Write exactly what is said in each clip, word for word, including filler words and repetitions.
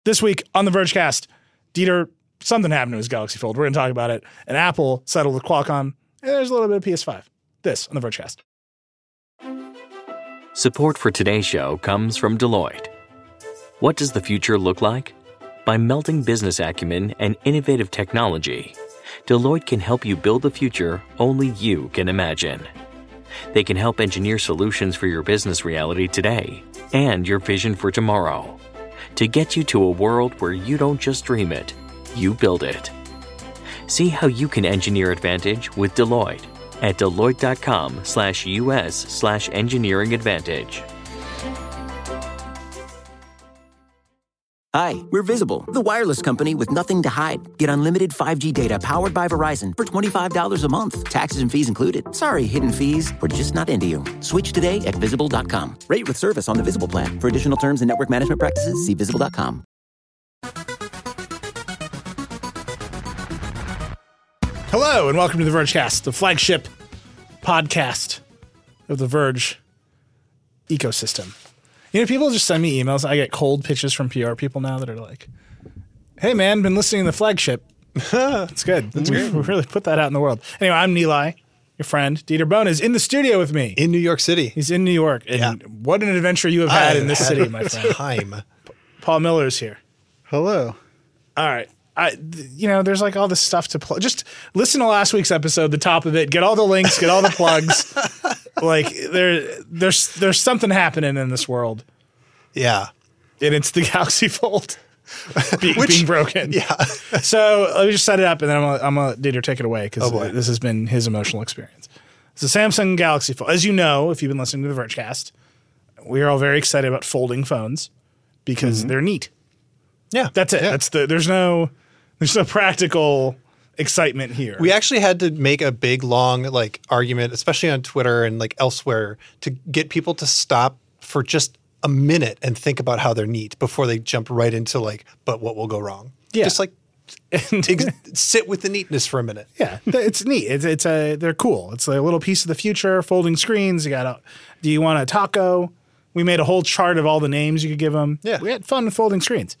This week on the Vergecast, Dieter, something happened to his Galaxy Fold. We're going to talk about it. And Apple settled with Qualcomm. And there's a little bit of P S five. This on the Vergecast. Support for today's show comes from Deloitte. What does the future look like? By melding business acumen and innovative technology, Deloitte can help you build the future only you can imagine. They can help engineer solutions for your business reality today and your vision for tomorrow to get you to a world where you don't just dream it, you build it. See how you can engineer advantage with Deloitte at Deloitte.com slash US slash engineering advantage. Hi, we're Visible, the wireless company with nothing to hide. Get unlimited five G data powered by Verizon for twenty-five dollars a month. Taxes and fees included. Sorry, hidden fees. We're just not into you. Switch today at Visible dot com. Rate with service on the Visible plan. For additional terms and network management practices, see Visible dot com. Hello, and welcome to the Vergecast, the flagship podcast of the Verge ecosystem. You know, people just send me emails. I get cold pitches from P R people now that are like, hey, man, been listening to the flagship. It's good. That's we, we really put that out in the world. Anyway, I'm Nilay, your friend. Dieter Bohn is in the studio with me. In New York City. He's in New York. And yeah. What an adventure you have had I in this had city, my friend. Time. Paul Miller is here. Hello. All right. I, you know, there's like all this stuff to plug. Just listen to last week's episode, the top of it. Get all the links. Get all the plugs. Like there, there's there's something happening in this world. Yeah, and it's the Galaxy Fold be, Which, being broken. Yeah. So let me just set it up, and then I'm gonna, I'm gonna Dieter take it away because oh this has been his emotional experience. It's the Samsung Galaxy Fold. As you know, if you've been listening to the Vergecast, we are all very excited about folding phones because mm-hmm. they're neat. Yeah, that's it. Yeah. That's the there's no there's no practical excitement here. We actually had to make a big long like argument, especially on Twitter and like elsewhere, to get people to stop for just a minute and think about how they're neat before they jump right into like, but what will go wrong? Yeah. Just like ex- sit with the neatness for a minute. Yeah, it's neat. It's it's a they're cool. It's a little piece of the future. Folding screens. You got a. Do you want a taco? We made a whole chart of all the names you could give them. Yeah, we had fun with folding screens.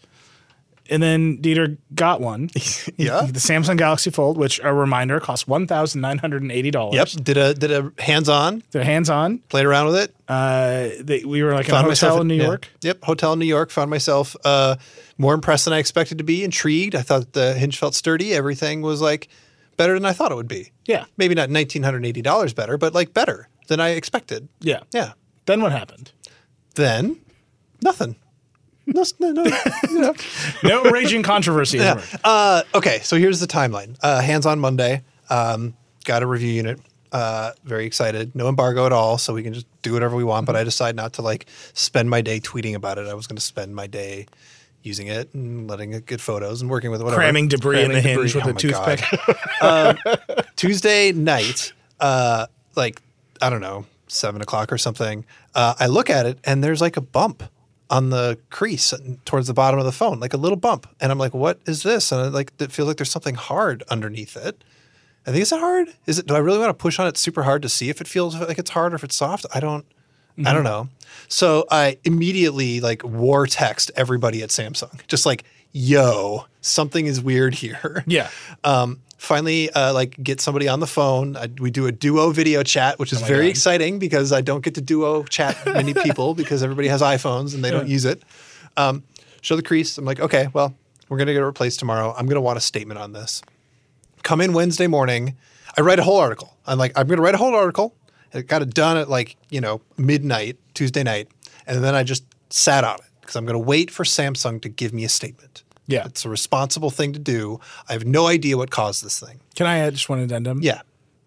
And then Dieter got one. Yeah. The Samsung Galaxy Fold, which, a reminder, cost one thousand nine hundred eighty dollars. Yep. Did a did a hands-on. Did a hands-on. Played around with it. Uh, they, we were like in a hotel in New yeah. York. Yep. Hotel in New York. Found myself uh, more impressed than I expected to be. Intrigued. I thought the hinge felt sturdy. Everything was like better than I thought it would be. Yeah. Maybe not one thousand nine hundred eighty dollars better, but like better than I expected. Yeah. Yeah. Then what happened? Then nothing. No, no, no, you know. No raging controversy. Yeah. Uh, okay, so here's the timeline. Uh, hands on Monday. Um, got a review unit. Uh, very excited. No embargo at all, so we can just do whatever we want. Mm-hmm. But I decided not to like spend my day tweeting about it. I was going to spend my day using it and letting it get photos and working with it. Whatever. Cramming debris Cramming in the debris. hinge with oh a toothpick. um, Tuesday night, uh, like I don't know, seven o'clock or something. Uh, I look at it and there's like a bump on the crease towards the bottom of the phone, like a little bump. And I'm like, what is this? And I like, it feels like there's something hard underneath it. I think, is it hard? Is it, do I really want to push on it super hard to see if it feels like it's hard or if it's soft? I don't, mm-hmm. I don't know. So I immediately like war text everybody at Samsung, just like, yo, something is weird here. Yeah. Um, Finally, uh, like get somebody on the phone. I, we do a duo video chat, which is oh very God. exciting because I don't get to duo chat many people because everybody has iPhones and they yeah. don't use it. Um, show the crease. I'm like, okay, well, we're going to get it replaced tomorrow. I'm going to want a statement on this. Come in Wednesday morning. I write a whole article. I'm like, I'm going to write a whole article. I got it done at like, you know, midnight, Tuesday night. And then I just sat on it because I'm going to wait for Samsung to give me a statement. Yeah. It's a responsible thing to do. I have no idea what caused this thing. Can I add just one addendum? Yeah.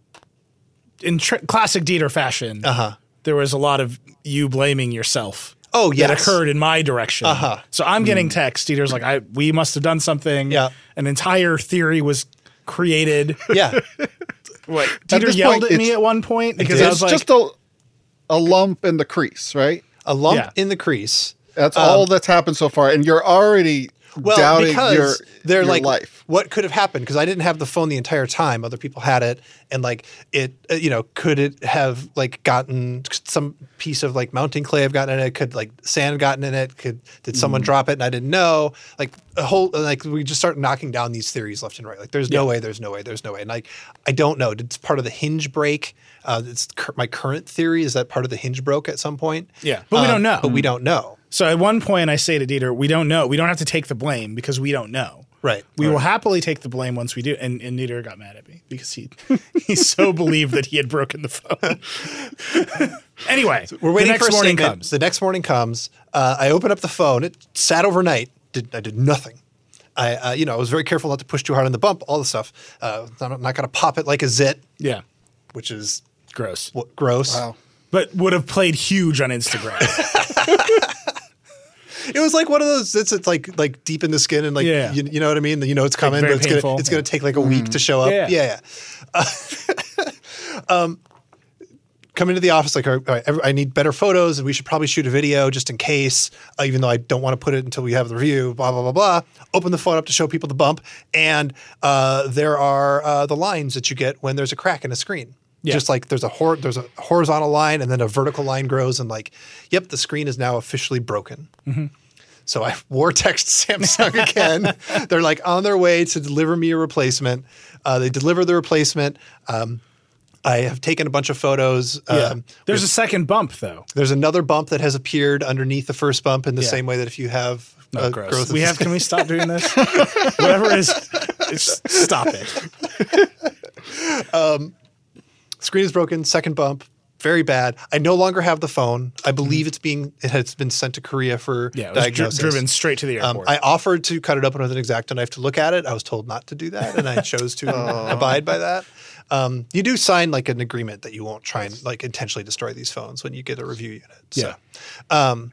In tr- classic Dieter fashion, uh-huh. there was a lot of you blaming yourself. Oh, yes. That occurred in my direction. Uh-huh. So I'm getting text. Dieter's like, I we must have done something. Yeah. An entire theory was created. Yeah. What? Dieter yelled point, at me at one point because I was it's like, just a, a lump in the crease, right? A lump yeah. in the crease. That's um, all that's happened so far, and you're already well, doubting because your, they're your like, life. What could have happened? Because I didn't have the phone the entire time. Other people had it, and like it, uh, you know, could it have like gotten some piece of like mounting clay have gotten in it? Could like sand gotten in it? Could did someone mm. drop it and I didn't know? Like a whole like we just start knocking down these theories left and right. Like there's no yeah. way, there's no way, there's no way. And like I don't know. Did part of the hinge break? Uh, it's cur- my current theory is that part of the hinge broke at some point. Yeah, but um, we don't know. But we don't know. So at one point I say to Dieter, we don't know. We don't have to take the blame because we don't know. Right. We right. will happily take the blame once we do. And, and Dieter got mad at me because he he so believed that he had broken the phone. Anyway, so we're waiting the next for a morning statement. comes. The next morning comes. Uh, I open up the phone. It sat overnight. Did I did nothing. I uh, you know I was very careful not to push too hard on the bump. All the stuff. Uh, I'm not going to pop it like a zit. Yeah. Which is gross. W- gross. Wow. But would have played huge on Instagram. It was like one of those. It's, it's like like deep in the skin and like yeah. you, you know what I mean. You know it's coming, like but it's painful. gonna it's yeah. gonna take like a week mm. to show up. Yeah, yeah. yeah. Uh, um, come into the office like, all right, I need better photos, and we should probably shoot a video just in case. Uh, even though I don't want to put it until we have the review. Blah blah blah blah. Open the phone up to show people the bump, and uh, there are uh, the lines that you get when there's a crack in a screen. Yeah. Just like there's a hor- there's a horizontal line, and then a vertical line grows, and like, yep, the screen is now officially broken. Mm-hmm. So I war text Samsung again. They're like on their way to deliver me a replacement. Uh, they deliver the replacement. Um, I have taken a bunch of photos. Yeah. Um, there's with, a second bump though. There's another bump that has appeared underneath the first bump in the yeah. same way that if you have no, uh, gross. growth. We have. Can we stop doing this? Whatever it is, just stop it. um, screen is broken. Second bump. Very bad. I no longer have the phone. I believe mm-hmm. it's being it has been sent to Korea for yeah, it was diagnosis. Dri- driven straight to the airport. Um, I offered to cut it open with an X-Acto knife to look at it. I was told not to do that, and I chose to abide by that. Um, you do sign like an agreement that you won't try and like intentionally destroy these phones when you get a review unit. So, yeah. Um,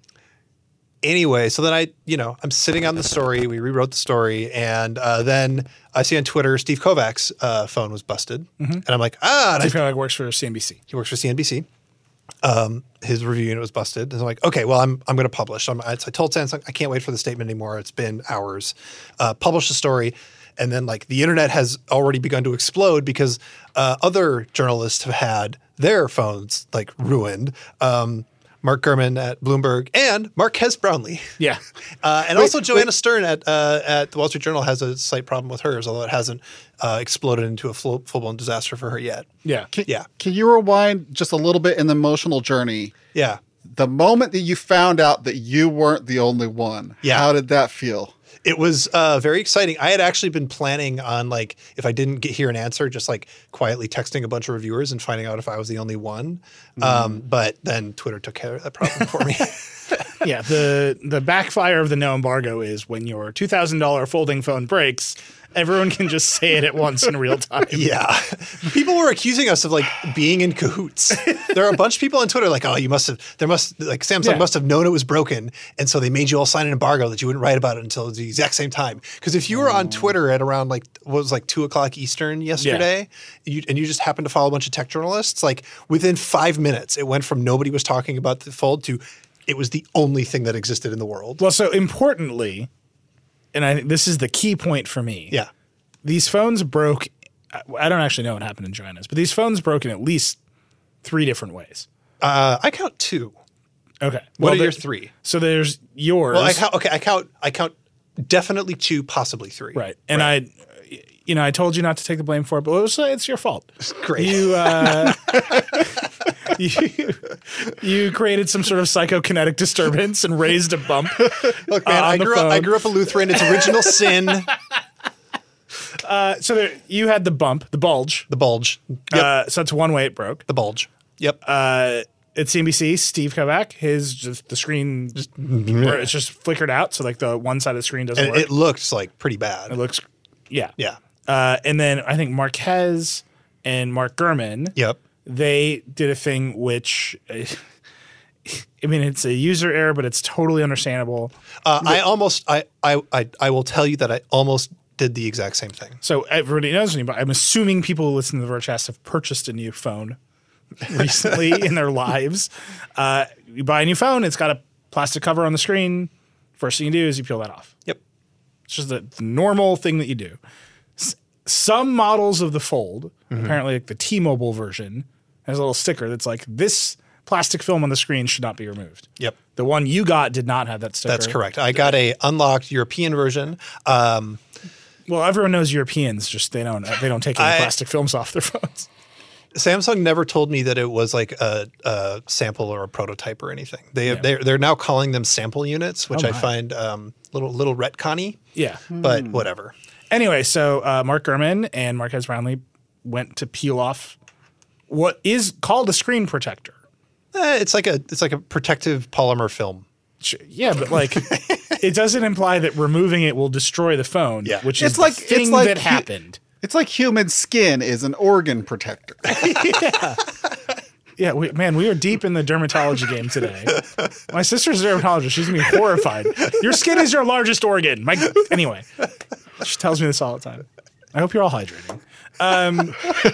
anyway, so then I, you know, I'm sitting on the story. We rewrote the story, and uh, then I see on Twitter Steve Kovac's uh, phone was busted, mm-hmm. and I'm like, ah. Steve Kovac works for C N B C. He works for C N B C. Um, his review unit was busted, and I'm like, okay, well, I'm I'm going to publish. I'm, I, so I told Samsung, I can't wait for the statement anymore. It's been hours. Uh, publish the story. And then like the internet has already begun to explode because uh, other journalists have had their phones like ruined. Um, Mark Gurman at Bloomberg and Marquez Brownlee. Yeah. Uh, and wait, also Joanna wait. Stern at uh, at the Wall Street Journal has a slight problem with hers, although it hasn't uh, exploded into a full, full-blown disaster for her yet. Yeah. Can, yeah. Can you rewind just a little bit in the emotional journey? Yeah. The moment that you found out that you weren't the only one, yeah. how did that feel? It was uh, very exciting. I had actually been planning on like, if I didn't get hear an answer, just like quietly texting a bunch of reviewers and finding out if I was the only one. Mm. Um, but then Twitter took care of that problem for me. Yeah, the the backfire of the no embargo is when your two thousand dollars folding phone breaks, everyone can just say it at once in real time. Yeah. People were accusing us of like being in cahoots. There are a bunch of people on Twitter like, oh, you must have, there must, like Samsung yeah. must have known it was broken. And so they made you all sign an embargo that you wouldn't write about it until the exact same time. Because if you were on Twitter at around like, what was like two o'clock Eastern yesterday, yeah. you, and you just happened to follow a bunch of tech journalists, like within five minutes, it went from nobody was talking about the fold to it was the only thing that existed in the world. Well, so importantly, and I think this is the key point for me. Yeah. These phones broke. I don't actually know what happened in Joanna's, but these phones broke in at least three different ways. Uh, I count two. Okay. What well, are there, your three? So there's yours. Well, I count, okay, I count, I count definitely two, possibly three. Right. And right. I, you know, I told you not to take the blame for it, but it was, it's your fault. Great. You, uh, you, you created some sort of psychokinetic disturbance and raised a bump. Look, man, uh, I grew phone. up, I grew up a Lutheran. It's original sin. Uh, so there, you had the bump, the bulge. The bulge. Yep. Uh, so that's one way it broke. The bulge. Yep. Uh, at C N B C, Steve Kovac, his just the screen just it's just flickered out, so like the one side of the screen doesn't and work. It looks like pretty bad. It looks, yeah, yeah. Uh, and then I think Marquez and Mark Gurman, yep, they did a thing which, I mean, it's a user error, but it's totally understandable. Uh, I almost, I, I, I, I will tell you that I almost did the exact same thing. So everybody knows me, but I'm assuming people who listen to the Vergecast have purchased a new phone recently in their lives. Uh, you buy a new phone, it's got a plastic cover on the screen. First thing you do is you peel that off. Yep. It's just the normal thing that you do. S- some models of the Fold, mm-hmm. apparently like the T-Mobile version, has a little sticker that's like, this plastic film on the screen should not be removed. Yep. The one you got did not have that sticker. That's correct. I got a unlocked European version. Um, well, everyone knows Europeans just they don't they don't take any I, plastic films off their phones. Samsung never told me that it was like a, a sample or a prototype or anything. They Yeah. they're, they're now calling them sample units, which Oh I my. find um, little little retconny. Yeah. But whatever. Anyway, so uh, Mark Gurman and Marquez Brownlee went to peel off what is called a screen protector. Eh, it's like a it's like a protective polymer film. Sure, yeah, but like it doesn't imply that removing it will destroy the phone, Yeah. which It's is like- the thing it's like that hu- happened. It's like human skin is an organ protector. Yeah, we, man, we are deep in the dermatology game today. My sister's a dermatologist. She's gonna be horrified. Your skin is your largest organ. My anyway, she tells me this all the time. I hope you're all hydrating. Um,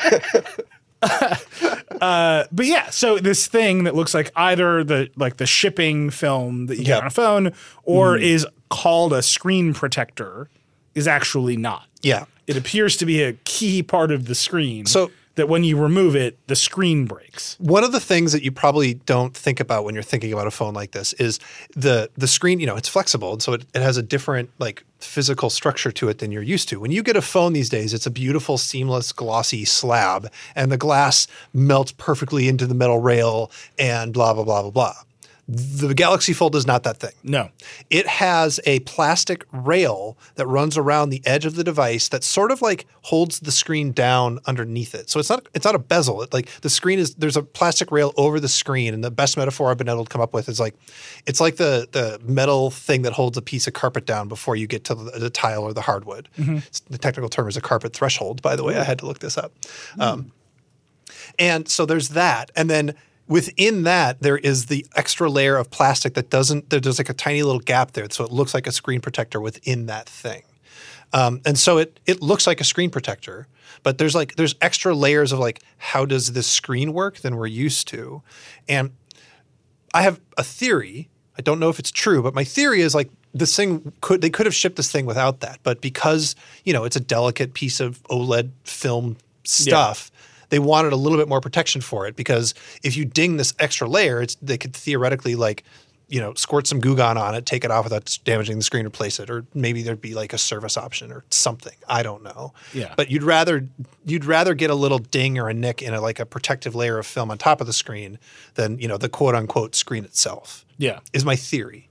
uh, but yeah, so this thing that looks like either the like the shipping film that you get Yep. on a phone or is called a screen protector is actually not. Yeah. It appears to be a key part of the screen. So- that when you remove it, the screen breaks. One of the things that you probably don't think about when you're thinking about a phone like this is the the screen, you know, it's flexible. And so it, it has a different like physical structure to it than you're used to. When you get a phone these days, it's a beautiful, seamless, glossy slab and the glass melts perfectly into the metal rail and blah, blah, blah, blah, blah. The Galaxy Fold is not that thing. No. It has a plastic rail that runs around the edge of the device that sort of like holds the screen down underneath it. So it's not it's not a bezel. It like the screen is there's a plastic rail over the screen, and the best metaphor I've been able to come up with is like it's like the the metal thing that holds a piece of carpet down before you get to the, the tile or the hardwood. It's- the technical term is a carpet threshold, by the way. I had to look this up. Um, and so there's that, and then within that, there is the extra layer of plastic that doesn't, there's like a tiny little gap there. So it looks like a screen protector within that thing. Um, and so it it looks like a screen protector, but there's like, there's extra layers of like, how does this screen work than we're used to? And I have a theory. I don't know if it's true, but my theory is like this thing could, they could have shipped this thing without that. But because, you know, it's a delicate piece of OLED film stuff, they wanted a little bit more protection for it because if you ding this extra layer, it's they could theoretically like, you know, squirt some Goo Gone on it, take it off without damaging the screen, replace it, or maybe there'd be like a service option or something. I don't know. Yeah. But you'd rather you'd rather get a little ding or a nick in a like a protective layer of film on top of the screen than, you know, the quote unquote screen itself. Yeah. Is my theory.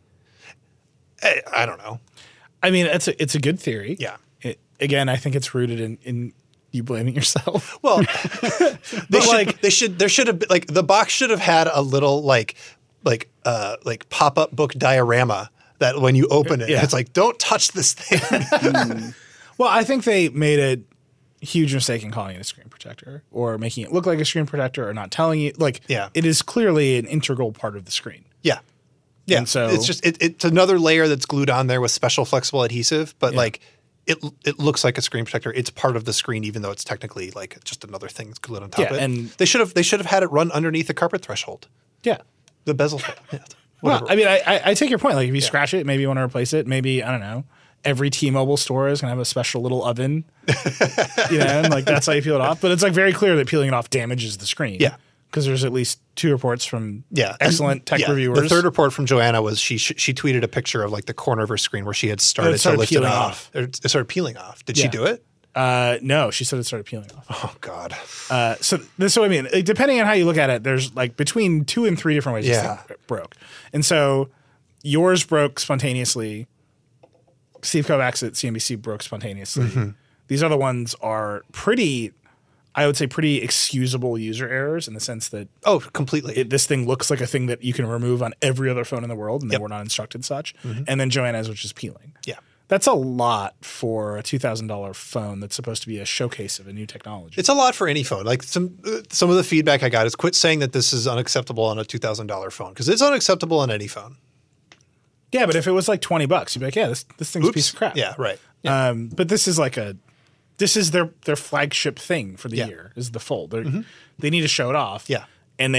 I, I don't know. I mean, it's a, it's a good theory. Yeah. It, again, I think it's rooted in, in you blaming yourself. Well, they But, should, like- they should there should have been like the box should have had a little like like uh like pop-up book diorama that when you open it, Yeah. it's like, don't touch this thing. Well, I think they made a huge mistake in calling it a screen protector or making it look like a screen protector or not telling you. Like, Yeah. it is clearly an integral part of the screen. yeah. Yeah. And so- it's just it, it's another layer that's glued on there with special flexible adhesive, but Yeah. like it it looks like a screen protector. It's part of the screen, even though it's technically like just another thing that's glued on top Yeah, of it. and- they should have they should have had it run underneath the carpet threshold. Yeah. The bezel. Yeah. Well, Whatever. I mean, I, I, I take your point. Like, if you scratch it, maybe you want to replace it. Maybe, I don't know, every T-Mobile store is going to have a special little oven. You know, and like that's how you peel it off. But it's like very clear that peeling it off damages the screen. Yeah. Because there's at least two reports from Yeah, excellent tech yeah. reviewers. The third report from Joanna was she she tweeted a picture of like the corner of her screen where she had started, Oh, it started to lift peeling it off. off. Or It started peeling off. Did she Yeah. do it? Uh, no, she said it started peeling off. Oh God. Uh, so this is what I mean. Like, depending on how you look at it, there's like between two and three different ways Yeah. this thing broke. And so yours broke spontaneously. Steve Kovacs at C N B C broke spontaneously. Mm-hmm. These other ones are pretty, I would say, pretty excusable user errors in the sense that Oh, completely. it, this thing looks like a thing that you can remove on every other phone in the world, and they Yep. were not instructed such. And then Joanna's, which is peeling. yeah. That's a lot for a two thousand dollars phone that's supposed to be a showcase of a new technology. It's a lot for any phone. Like some uh, some of the feedback I got is quit saying that this is unacceptable on a two thousand dollars phone because it's unacceptable on any phone. Yeah, but if it was like twenty bucks, you'd be like, yeah, this this thing's a Oops. piece of crap. Yeah, right. Um, but this is like a, this is their their flagship thing for the Yeah. year is the Fold. They're, They need to show it off. Yeah. And they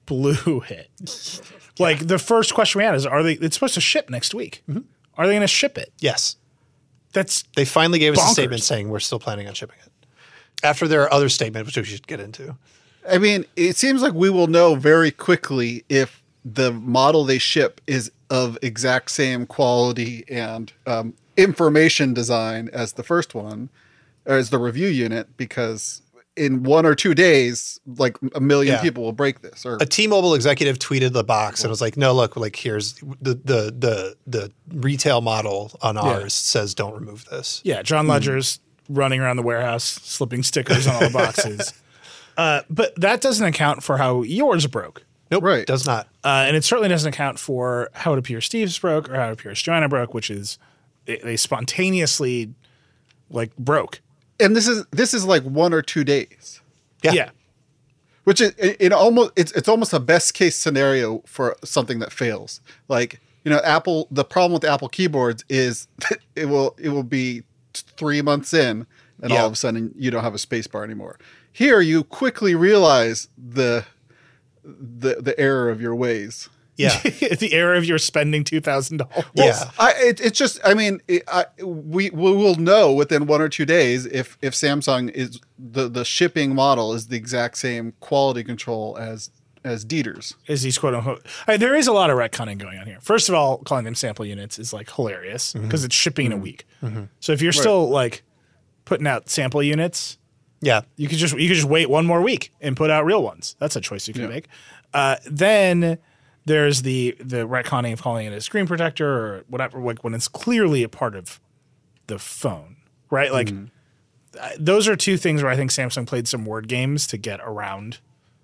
blew hit. Like the first question we had is, are they, it's supposed to ship next week. Mm-hmm. Are they going to ship it? Yes. That's They finally gave us bonkers. a statement saying we're still planning on shipping it. After their other statement, which we should get into. I mean, it seems like we will know very quickly if the model they ship is of exact same quality and um, information design as the first one, or as the review unit, because in one or two days, like a million Yeah. people will break this. Or A T-Mobile executive tweeted the box and was like, "No, look, like here's the the the the retail model on ours says don't remove this." Yeah, John Ledger's running around the warehouse, slipping stickers on all the boxes. Uh, but that doesn't account for how yours broke. Nope, Right. does not. Uh, and it certainly doesn't account for how it appears Steve's broke or how it appears Joanna broke, which is they, they spontaneously like broke. and this is this is like one or two days, Yeah. Yeah. which is it, it almost it's it's almost a best case scenario for something that fails. Like, you know, Apple. The problem with Apple keyboards is that it will it will be three months in, and Yeah. all of a sudden you don't have a space bar anymore. Here, you quickly realize the the the error of your ways. Yeah. The error of your spending two thousand dollars. Yeah. I, it, it's just, I mean, it, I, we we will know within one or two days if if Samsung is the the shipping model is the exact same quality control as as Dieter's. Is these quote unquote. I mean, there is a lot of retconning going on here. First of all, calling them sample units is like hilarious because it's shipping in a week. So if you're still like putting out sample units, Yeah. you could just you could just wait one more week and put out real ones. That's a choice you can Yeah. make. Uh, then there's the the retconning of calling it a screen protector or whatever, like when it's clearly a part of the phone, right? Like th- those are two things where I think Samsung played some word games to get around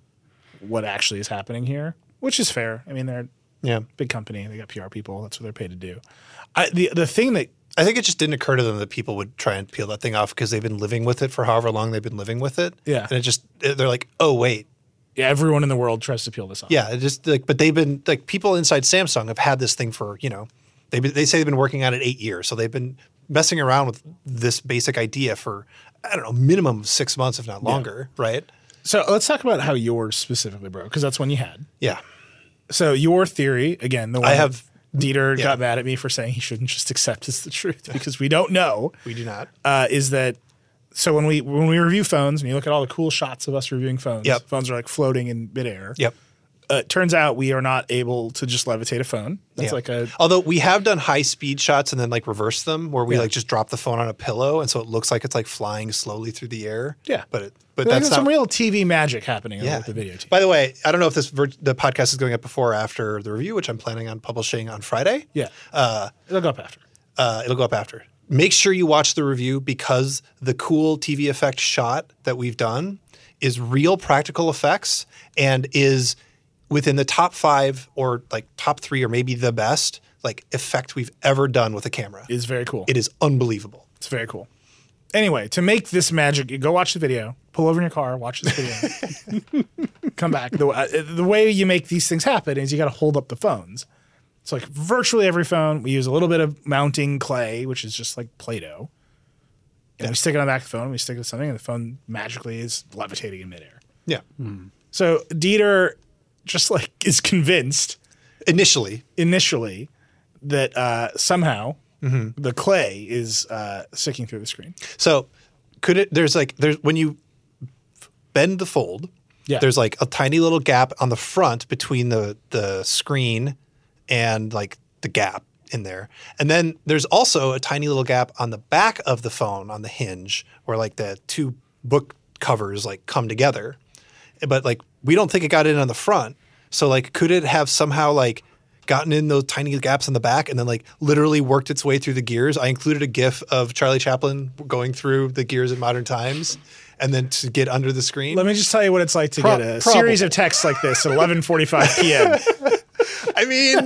what actually is happening here, which is fair. I mean, they're Yeah. a big company; they got P R people. That's what they're paid to do. I, the the thing that I think it just didn't occur to them that people would try and peel that thing off because they've been living with it for however long they've been living with it. Yeah. And it just, they're like, oh, wait. yeah, everyone in the world tries to peel this off. Yeah. It just like, but they've been like people inside Samsung have had this thing for, you know, they they say they've been working on it eight years. So they've been messing around with this basic idea for, I don't know, minimum of six months, if not longer. Right. So let's talk about how yours specifically broke, because that's one you had. Yeah. So your theory, again, the one I have- Dieter yeah. got mad at me for saying he shouldn't just accept as the truth because we don't know, We do not. uh, is that so when we when we review phones and you look at all the cool shots of us reviewing phones, Yep. phones are like floating in midair. Yep. Uh, it turns out we are not able to just levitate a phone. That's Yeah. like a Although we have done high speed shots and then like reverse them where we Yeah. like just drop the phone on a pillow and so it looks like it's like flying slowly through the air. Yeah. But it but there's that's some not real T V magic happening yeah. with the video team. By the way, I don't know if this vir- the podcast is going up before or after the review, which I'm planning on publishing on Friday. yeah, uh, it'll go up after. Uh, it'll go up after. Make sure you watch the review because the cool T V effect shot that we've done is real practical effects and is within the top five or like top three or maybe the best like effect we've ever done with a camera. It's very cool. It is unbelievable. It's very cool. Anyway, to make this magic, you go watch the video, pull over in your car, watch this video, come back. The, uh, the way you make these things happen is you got to hold up the phones. So like virtually every phone, we use a little bit of mounting clay, which is just like Play-Doh. And we stick it on the back of the phone, we stick it to something, and the phone magically is levitating in midair. Yeah. So Dieter just like is convinced Initially. initially that uh, somehow the clay is uh, sticking through the screen. So could it there's like there's when you bend the fold, Yeah. there's like a tiny little gap on the front between the the screen and like the gap in there. And then there's also a tiny little gap on the back of the phone on the hinge where like the two book covers like come together. But like we don't think it got in on the front. So like could it have somehow like gotten in those tiny gaps in the back and then like literally worked its way through the gears? I included a GIF of Charlie Chaplin going through the gears in modern times and then to get under the screen. Let me just tell you what it's like to Pro- get a probable. series of texts like this at eleven forty-five p.m. I mean,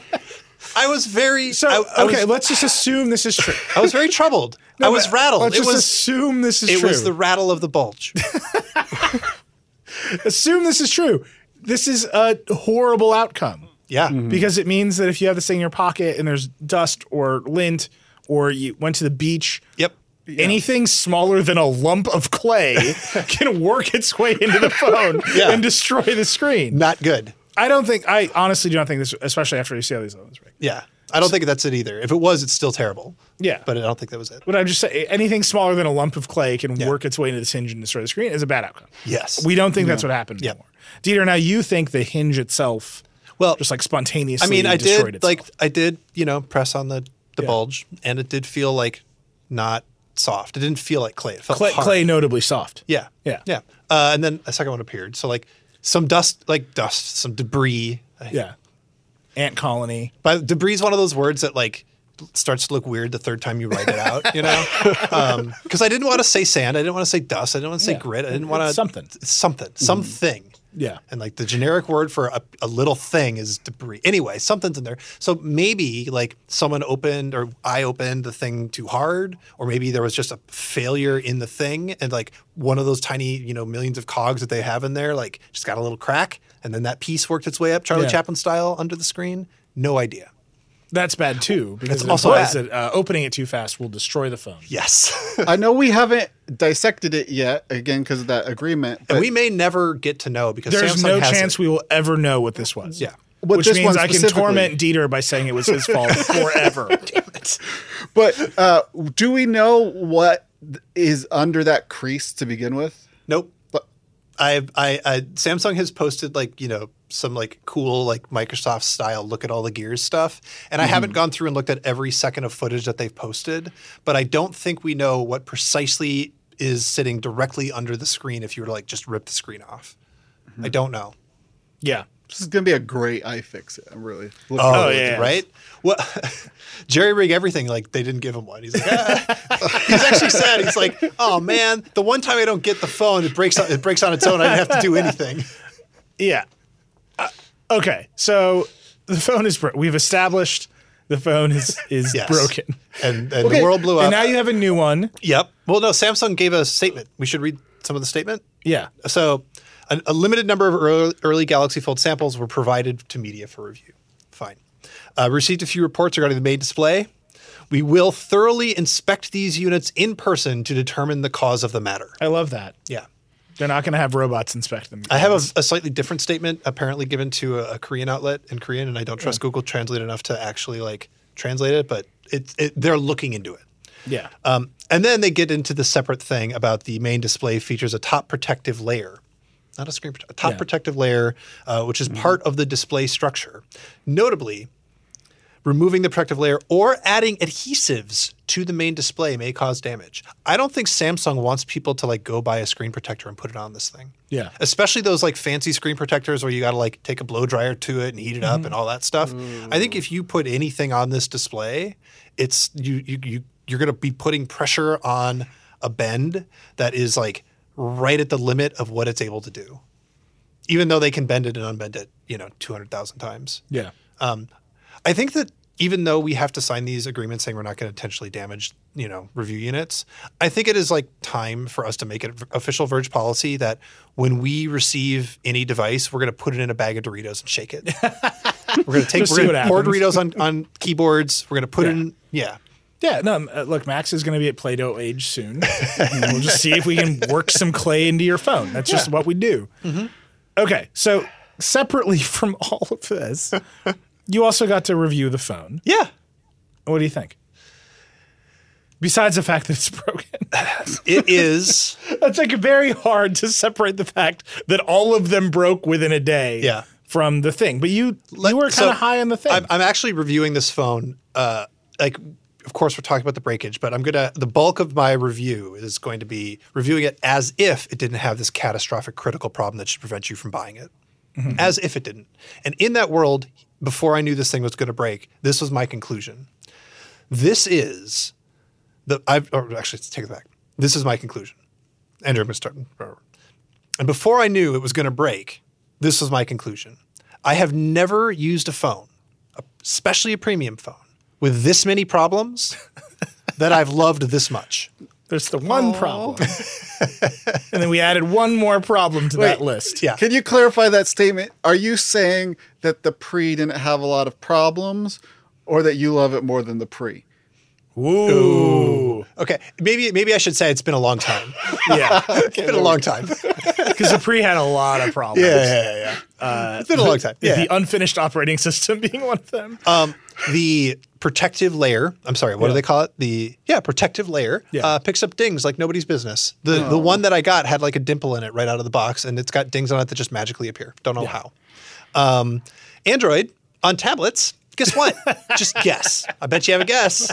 I was very So, I, I okay, was, let's just assume this is true. I was very troubled. I was but rattled. Let's It just was assume this is it true. was the rattle of the bulge. assume this is true. This is a horrible outcome Yeah. because it means that if you have this thing in your pocket and there's dust or lint or you went to the beach Yep. Anything smaller than a lump of clay can work its way into the phone Yeah. and destroy the screen. Not good. I don't think, I honestly do not think this, especially after you see how these other ones break. Yeah. I don't think that's it either. If it was, it's still terrible. Yeah. But I don't think that was it. But I'm just saying, anything smaller than a lump of clay can Yeah. work its way into this hinge and destroy the screen is a bad outcome. Yes. We don't think that's what happened Yep. anymore. Dieter, now you think the hinge itself Well, just like spontaneously I mean, I destroyed did itself. like I did, you know, press on the, the Yeah. bulge, and it did feel like not soft. It didn't feel like clay. It felt clay, hard. clay notably soft. Yeah. Yeah. Yeah. Uh, and then a second one appeared. So like some dust, like dust, some debris. Yeah. Ant colony. But debris is one of those words that like starts to look weird the third time you write it out, you know? Um, because I didn't want to say sand. I didn't want to say dust. I didn't want to say Yeah. grit. I didn't want to. It's something. Something. Something. Yeah. And like the generic word for a, a little thing is debris. Anyway, something's in there. So maybe like someone opened or I opened the thing too hard, or maybe there was just a failure in the thing, and like one of those tiny, you know, millions of cogs that they have in there, like just got a little crack, and then that piece worked its way up Charlie Yeah. Chaplin style under the screen. No idea. That's bad too, because That's it also implies bad. that uh, opening it too fast will destroy the phone. Yes. I know we haven't dissected it yet, again, because of that agreement. But And we may never get to know because There's Samsung no has chance it. we will ever know what this was. Yeah. What Which this means one I can specifically- torment Dieter by saying it was his fault forever. Damn it. But uh, do we know what is under that crease to begin with? Nope. I, I, I, Samsung has posted like, you know, some like cool, like Microsoft style look at all the gears stuff. And I haven't gone through and looked at every second of footage that they've posted, but I don't think we know what precisely is sitting directly under the screen if you were to like just rip the screen off. I don't know. Yeah. This is going to be a great iFixit. I'm really looking Oh, forward to yeah. this. right? Well, Jerry rig everything, like they didn't give him one. He's like, ah. He's actually sad. He's like, oh man, the one time I don't get the phone, it breaks on, it breaks on its own. I didn't have to do anything. Yeah. Uh, okay. So the phone is bro- we've established the phone is is Yes. broken. And, and Okay, the world blew up. And now you have a new one. Yep. Well, no, Samsung gave a statement. We should read some of the statement. Yeah. So, an, a limited number of early, early Galaxy Fold samples were provided to media for review. Fine. Uh, received a few reports regarding the main display. We will thoroughly inspect these units in person to determine the cause of the matter. I love that. Yeah. They're not going to have robots inspect them. I have a, a slightly different statement apparently given to a, a Korean outlet in Korean, and I don't trust Google Translate enough to actually like translate it, but it, it, they're looking into it. Yeah. Um, and then they get into the separate thing about the main display features a top protective layer, not a screen, a top Yeah. protective layer, uh, which is part of the display structure. Notably, removing the protective layer or adding adhesives to the main display may cause damage. I don't think Samsung wants people to like go buy a screen protector and put it on this thing. Yeah. Especially those like fancy screen protectors where you got to like take a blow dryer to it and heat it up and all that stuff. I think if you put anything on this display, it's you you you you're going to be putting pressure on a bend that is like right at the limit of what it's able to do. Even though they can bend it and unbend it, you know, two hundred thousand times. Yeah. Um, I think that even though we have to sign these agreements saying we're not going to intentionally damage, you know, review units, I think it is like time for us to make it official Verge policy that when we receive any device, we're going to put it in a bag of Doritos and shake it. We're going to take, Just we're see going to what pour happens. Doritos on, on keyboards. We're going to put it Yeah. in, yeah. Yeah, no, uh, look, Max is going to be at Play-Doh age soon. We'll just see if we can work some clay into your phone. That's just what we do. Okay, so separately from all of this, you also got to review the phone. Yeah. What do you think? Besides the fact that it's broken. It is. It's like very hard to separate the fact that all of them broke within a day Yeah. from the thing. But you, Let- you were kind so of high on the thing. I'm, I'm actually reviewing this phone. Uh, like, of course, we're talking about the breakage, but I'm gonna. The bulk of my review is going to be reviewing it as if it didn't have this catastrophic, critical problem that should prevent you from buying it. As if it didn't. And in that world, before I knew this thing was going to break, this was my conclusion. This is the. I've or actually, let's take it back. This is my conclusion. Andrew, I'm going to start. And before I knew it was going to break, this was my conclusion. I have never used a phone, especially a premium phone, with this many problems that I've loved this much. There's the one problem. And then we added one more problem to that Wait. list. Yeah. Can you clarify that statement? Are you saying that the pre didn't have a lot of problems, or that you love it more than the pre? Ooh. Okay, maybe maybe I should say it's been a long time. Yeah. It's been a long time. Because the Pre had a lot of problems. Yeah, yeah, yeah. Uh, it's been a long time. Yeah. The unfinished operating system being one of them. Um, the protective layer, I'm sorry, what Yeah. do they call it? The yeah, protective layer Yeah. uh, picks up dings like nobody's business. The the one that I got had like a dimple in it right out of the box, and it's got dings on it that just magically appear. Don't know how. Um, Android on tablets. Guess what? Just guess. I bet you have a guess.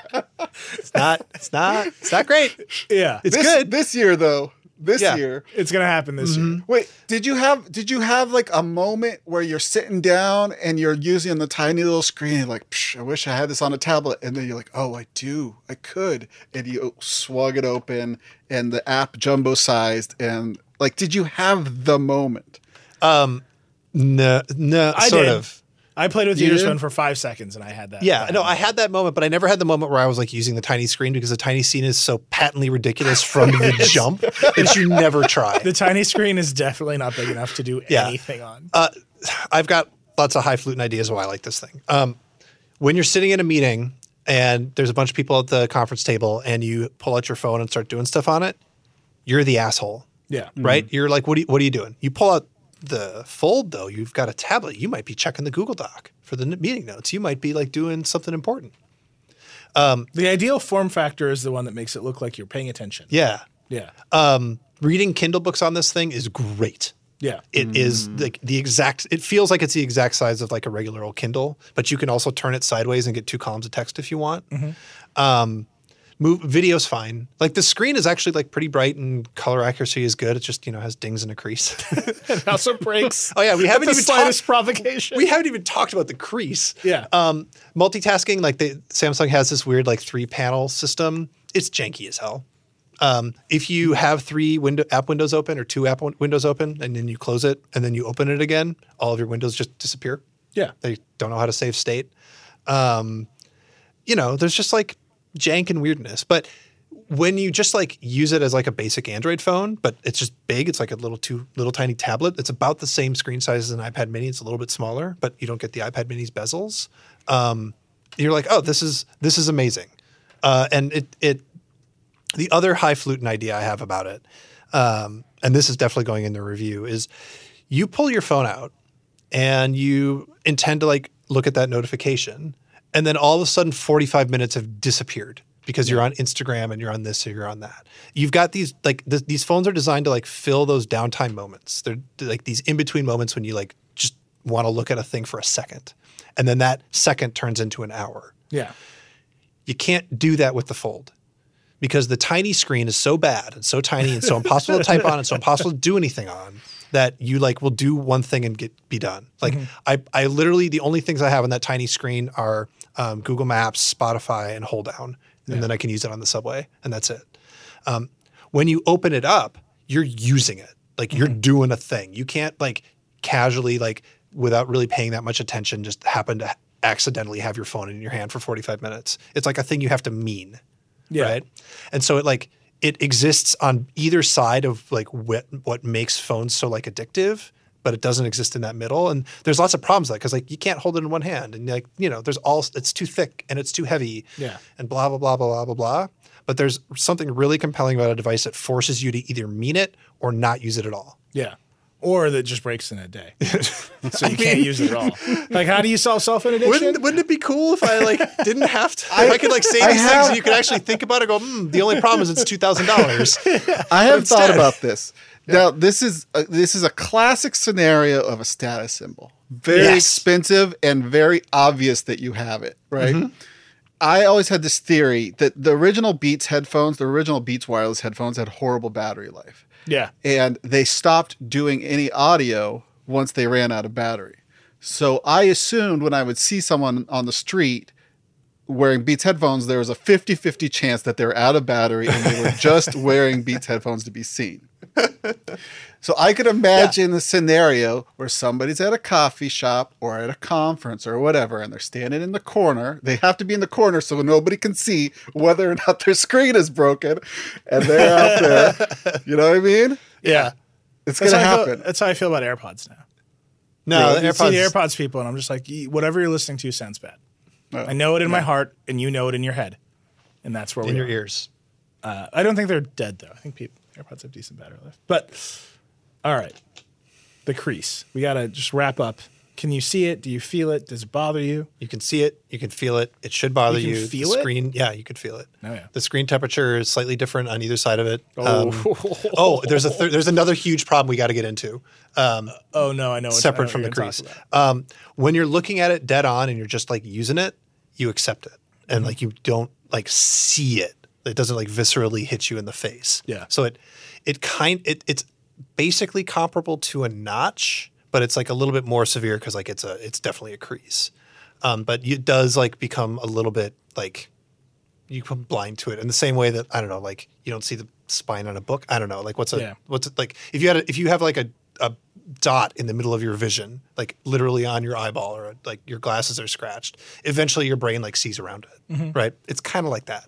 It's not. It's not. It's not great. Yeah. It's this, good. this year though. This Yeah. year. It's going to happen this year. Wait, did you have did you have like a moment where you're sitting down and you're using the tiny little screen like, Psh, I wish I had this on a tablet, and then you're like, oh, I do, I could, and you swung it open and the app jumbo sized, and like, did you have the moment? Um, no, no, I sort did. of. I played with You Eater's did? Phone for five seconds and I had that. Yeah, that no, I had that moment, but I never had the moment where I was like using the tiny screen because the tiny screen is so patently ridiculous from the jump that you never try. The tiny screen is definitely not big enough to do Yeah. anything on. Uh, I've got lots of highfalutin ideas why I like this thing. Um, when you're sitting in a meeting and there's a bunch of people at the conference table and you pull out your phone and start doing stuff on it, you're the asshole, Yeah. right? You're like, what are you, what are you doing? You pull out the Fold, though. You've got a tablet. You might be checking the Google Doc for the meeting notes. You might be like doing something important. The ideal form factor is the one that makes it look like you're paying attention. Yeah. Yeah. Um, reading Kindle books on this thing is great. Yeah. It is like the exact, it feels like it's the exact size of like a regular old Kindle, but you can also turn it sideways and get two columns of text if you want. Um, move, video's fine. Like the screen is actually like pretty bright and color accuracy is good. It just, you know, has dings and a crease. It also breaks. Oh yeah, we haven't the even slightest talked, provocation. we haven't even talked about the crease. Yeah. Um, multitasking, like the Samsung has this weird like three panel system. It's janky as hell. Um, if you have three window app windows open or two app win- windows open and then you close it and then you open it again, all of your windows just disappear. Yeah. They don't know how to save state. Um, you know, there's just like jank and weirdness. But when you just like use it as like a basic Android phone, but it's just big, it's like a little two little tiny tablet. It's about the same screen size as an iPad mini. It's a little bit smaller, but you don't get the iPad mini's bezels. Um, you're like, oh, this is this is amazing. Uh, and it it the other highfalutin idea I have about it, um, and this is definitely going in the review, is you pull your phone out and you intend to like look at that notification, and then all of a sudden forty-five minutes have disappeared because you're on Instagram and you're on this or you're on that. You've got these like th- these phones are designed to like fill those downtime moments. They're like these in between moments when you like just want to look at a thing for a second, and then that second turns into an hour. Yeah. You can't do that with the Fold because the tiny screen is so bad and so tiny and so impossible to type on and so impossible to do anything on that you like will do one thing and get be done. Like I, I literally the only things I have on that tiny screen are um, Google Maps, Spotify, and hold down, and then I can use it on the subway, and that's it. Um, when you open it up, you're using it. Like you're doing a thing. You can't like casually like without really paying that much attention just happen to accidentally have your phone in your hand for forty-five minutes. It's like a thing you have to mean. Yeah. Right. And so it like it exists on either side of like what what makes phones so like addictive, but it doesn't exist in that middle. And there's lots of problems with that because like you can't hold it in one hand, and like you know there's all it's too thick and it's too heavy. Yeah. And blah blah blah blah blah blah blah. But there's something really compelling about a device that forces you to either mean it or not use it at all. Yeah. Or that just breaks in a day. So you can't use it at all. Like, how do you solve self-in addiction? Wouldn't, wouldn't it be cool if I like didn't have to? If I could like say I these have- things and you could actually think about it. And go, hmm. The only problem is it's two thousand dollars. I have instead- thought about this. Now, this is a, this is a classic scenario of a status symbol. Very Yes. expensive and very obvious that you have it, right? I always had this theory that the original Beats headphones, the original Beats wireless headphones had horrible battery life. Yeah. And they stopped doing any audio once they ran out of battery. So I assumed when I would see someone on the street wearing Beats headphones, there was a fifty-fifty chance that they were out of battery and they were just wearing Beats headphones to be seen. So I could imagine the scenario where somebody's at a coffee shop or at a conference or whatever, and they're standing in the corner. They have to be in the corner so nobody can see whether or not their screen is broken, and they're out there. You know what I mean? Yeah. It's That's going to how I feel- happen. that's how I feel about AirPods now. No, the You see the AirPods. AirPods people, and I'm just like, "Ye- whatever you're listening to sounds bad. Oh, I know it in my heart, and you know it in your head. And that's where we in are. your ears. Uh, I don't think they're dead though. I think people, AirPods have decent battery life. But all right, the crease. We gotta just wrap up. Can you see it? Do you feel it? Does it bother you? You can see it. You can feel it. It should bother You you. can feel the it? screen, yeah, you can feel it. Oh, yeah. The screen temperature is slightly different on either side of it. Oh. Um, oh, there's a th- there's another huge problem we got to get into. Um, Oh no, I know. It's, I separate know from what the you're crease. gonna talk about. Um, when you're looking at it dead on and you're just like using it, you accept it, and Mm-hmm. like you don't like see it. It doesn't like viscerally hit you in the face. Yeah. So it it kind it it's basically comparable to a notch, but it's like a little bit more severe because like it's a it's definitely a crease. Um, but it does like become a little bit like you become blind to it in the same way that I don't know, like you don't see the spine on a book. I don't know, like what's a Yeah. what's it like if you had a, if you have like a, a dot in the middle of your vision, like literally on your eyeball, or like your glasses are scratched. Eventually, your brain like sees around it, Mm-hmm. right? It's kind of like that.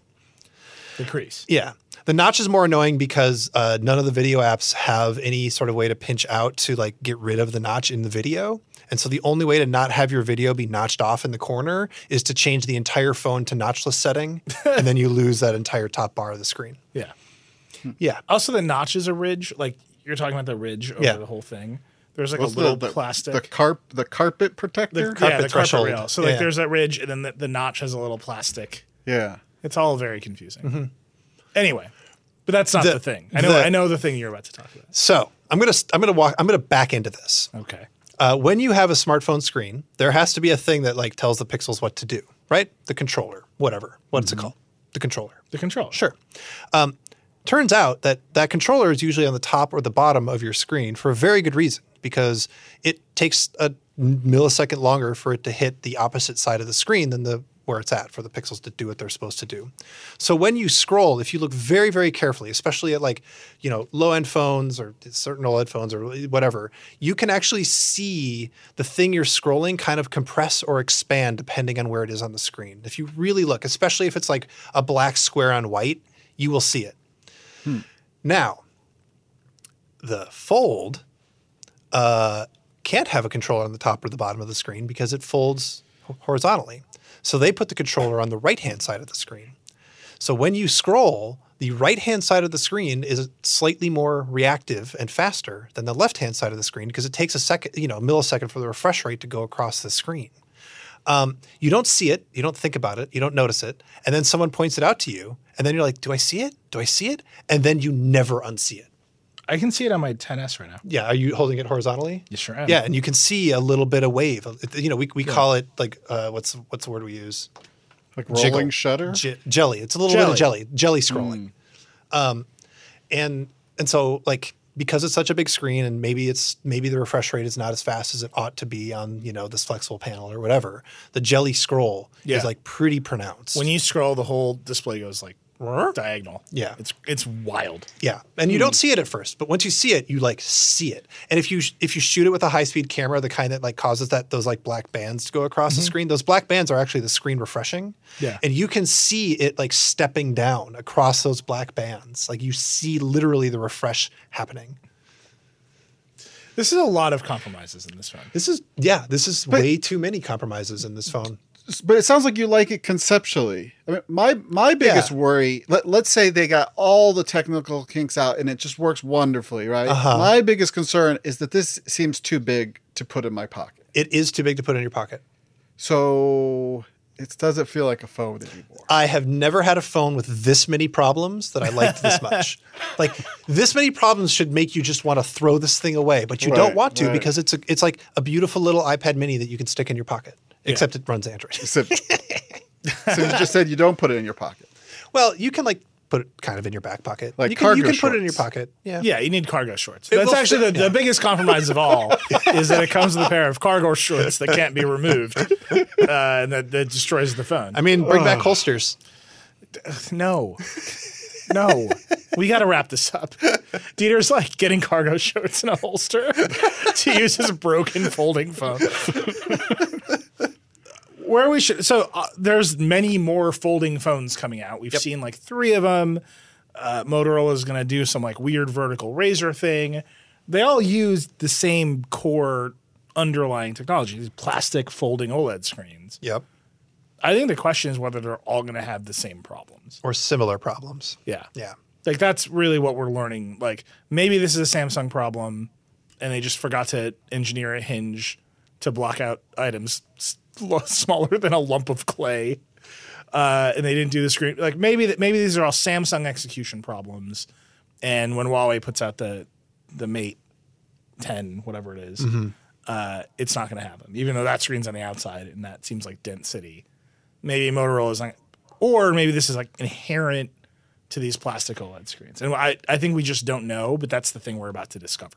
The crease. Yeah. The notch is more annoying because uh, none of the video apps have any sort of way to pinch out to like get rid of the notch in the video. And so the only way to not have your video be notched off in the corner is to change the entire phone to notchless setting, and then you lose that entire top bar of the screen. Yeah. Yeah. Also, the notch is a ridge. Like you're talking about the ridge over Yeah. the whole thing. There's like What's a little the, the, plastic. The carp, the carpet protector. the, yeah, carpet the carpet threshold. rail. So like Yeah. there's that ridge, and then the, the notch has a little plastic. yeah. It's all very confusing. Anyway, but that's not the, The- thing. I know. the- I know the thing you're about to talk about. So I'm gonna I'm gonna walk I'm gonna back into this. Okay. Uh, when you have a smartphone screen, there has to be a thing that like tells the pixels what to do, right? The controller, whatever. What's it called? The controller. The control. Sure. Um, turns out that that controller is usually on the top or the bottom of your screen for a very good reason, because it takes a millisecond longer for it to hit the opposite side of the screen than the where it's at for the pixels to do what they're supposed to do. So when you scroll, if you look very, very carefully, especially at like, you know, low-end phones or certain OLED phones or whatever, you can actually see the thing you're scrolling kind of compress or expand depending on where it is on the screen. If you really look, especially if it's like a black square on white, you will see it. Hmm. Now, the Fold uh, can't have a controller on the top or the bottom of the screen because it folds horizontally. So they put the controller on the right-hand side of the screen. So when you scroll, the right-hand side of the screen is slightly more reactive and faster than the left-hand side of the screen because it takes a second, you know, a millisecond for the refresh rate to go across the screen. Um, you don't see it, you don't think about it, you don't notice it, and then someone points it out to you, and then you're like, do I see it? Do I see it? And then you never unsee it. I can see it on my ten S right now. Yeah, are you holding it horizontally? You sure am. Yeah, and you can see a little bit of wave. You know, we we call it like uh, what's what's the word we use? Like rolling Jiggle. shutter. J- jelly. It's a little bit of jelly. Jelly scrolling. Um, and and so like because it's such a big screen and maybe it's maybe the refresh rate is not as fast as it ought to be on, you know, this flexible panel or whatever, the jelly scroll Yeah. is like pretty pronounced. When you scroll, the whole display goes like diagonal. Yeah. It's it's wild. Yeah, and you don't see it at first, but once you see it, you like see it. And if you if you shoot it with a high speed camera, the kind that like causes that those like black bands to go across the screen, those black bands are actually the screen refreshing. Yeah. and you can see it like stepping down across those black bands. Like you see literally the refresh happening. This is a lot of compromises in this phone. This is yeah, this is way too many compromises in this phone. But it sounds like you like it conceptually. I mean, my my biggest Yeah. worry. Let, let's say they got all the technical kinks out and it just works wonderfully, right? Uh-huh. My biggest concern is that this seems too big to put in my pocket. It is too big to put in your pocket. So it doesn't feel like a phone anymore. I have never had a phone with this many problems that I liked this much. Like this many problems should make you just want to throw this thing away, but you Right, don't want to right. because it's a, it's like a beautiful little iPad mini that you can stick in your pocket. Except it runs Android. So, so you just said you don't put it in your pocket. Well, you can like put it kind of in your back pocket. Like you can, you cargo can put it in your shorts. pocket. Yeah. Yeah, you need cargo shorts. It That's will actually fit, the, yeah. the biggest compromise of all is that it comes with a pair of cargo shorts that can't be removed, uh, and that, that destroys the phone. I mean, bring back holsters. no, no, we got to wrap this up. Dieter's like getting cargo shorts in a holster to use his broken folding phone. Where we should so uh, there's many more folding phones coming out. We've seen like three of them. Uh, Motorola is going to do some like weird vertical razor thing. They all use the same core underlying technology, these plastic folding OLED screens. Yep. I think the question is whether they're all going to have the same problems. Or similar problems. Yeah. Yeah. Like, that's really what we're learning. Like, maybe this is a Samsung problem, and they just forgot to engineer a hinge to block out items s- smaller than a lump of clay. Uh, and they didn't do the screen. Like, maybe that maybe these are all Samsung execution problems. And when Huawei puts out the the Mate ten, whatever it is, Mm-hmm. uh, it's not going to happen. Even though that screen's on the outside, and that seems like Dent City. Maybe Motorola is not, or maybe this is like inherent to these plastic OLED screens. And I, I think we just don't know, but that's the thing we're about to discover.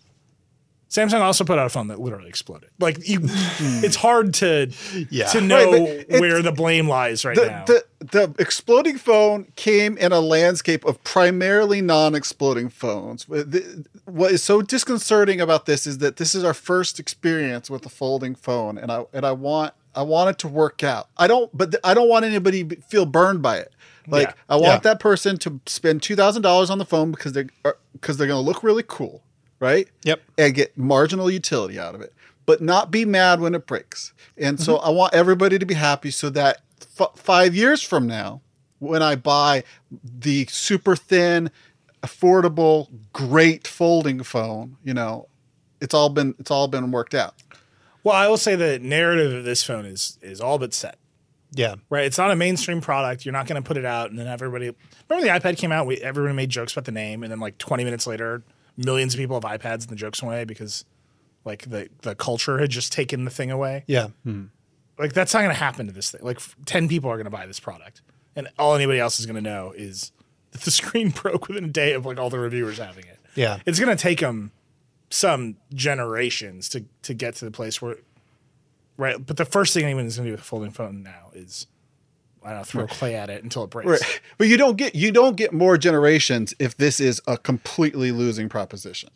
Samsung also put out a phone that literally exploded. Like, you, it's hard to Yeah. to know Right, but where the blame lies right The, now. the the exploding phone came in a landscape of primarily non-exploding phones. The- What is so disconcerting about this is that this is our first experience with a folding phone, and I and I want I want it to work out. I don't, but I don't want anybody to feel burned by it. Like Yeah. I want Yeah. that person to spend two thousand dollars on the phone because they because they're going to look really cool, right? Yep. And get marginal utility out of it, but not be mad when it breaks. And so I want everybody to be happy so that f- five years from now, when I buy the super thin, affordable, great folding phone, you know, it's all been it's all been worked out. Well, I will say the narrative of this phone is is all but set. Yeah. Right? It's not a mainstream product. You're not going to put it out and then everybody. Remember the iPad came out? We, everyone made jokes about the name, and then like twenty minutes later, millions of people have iPads and the jokes went away because like the the culture had just taken the thing away. Yeah. Like, that's not going to happen to this thing. Like, ten people are going to buy this product, and all anybody else is going to know is that the screen broke within a day of like all the reviewers having it. Yeah. It's going to take them some generations to to get to the place where, right? But the first thing anyone is going to do with a folding phone now is, I don't know, throw clay at it until it breaks. Right. But you don't get you don't get more generations if this is a completely losing proposition.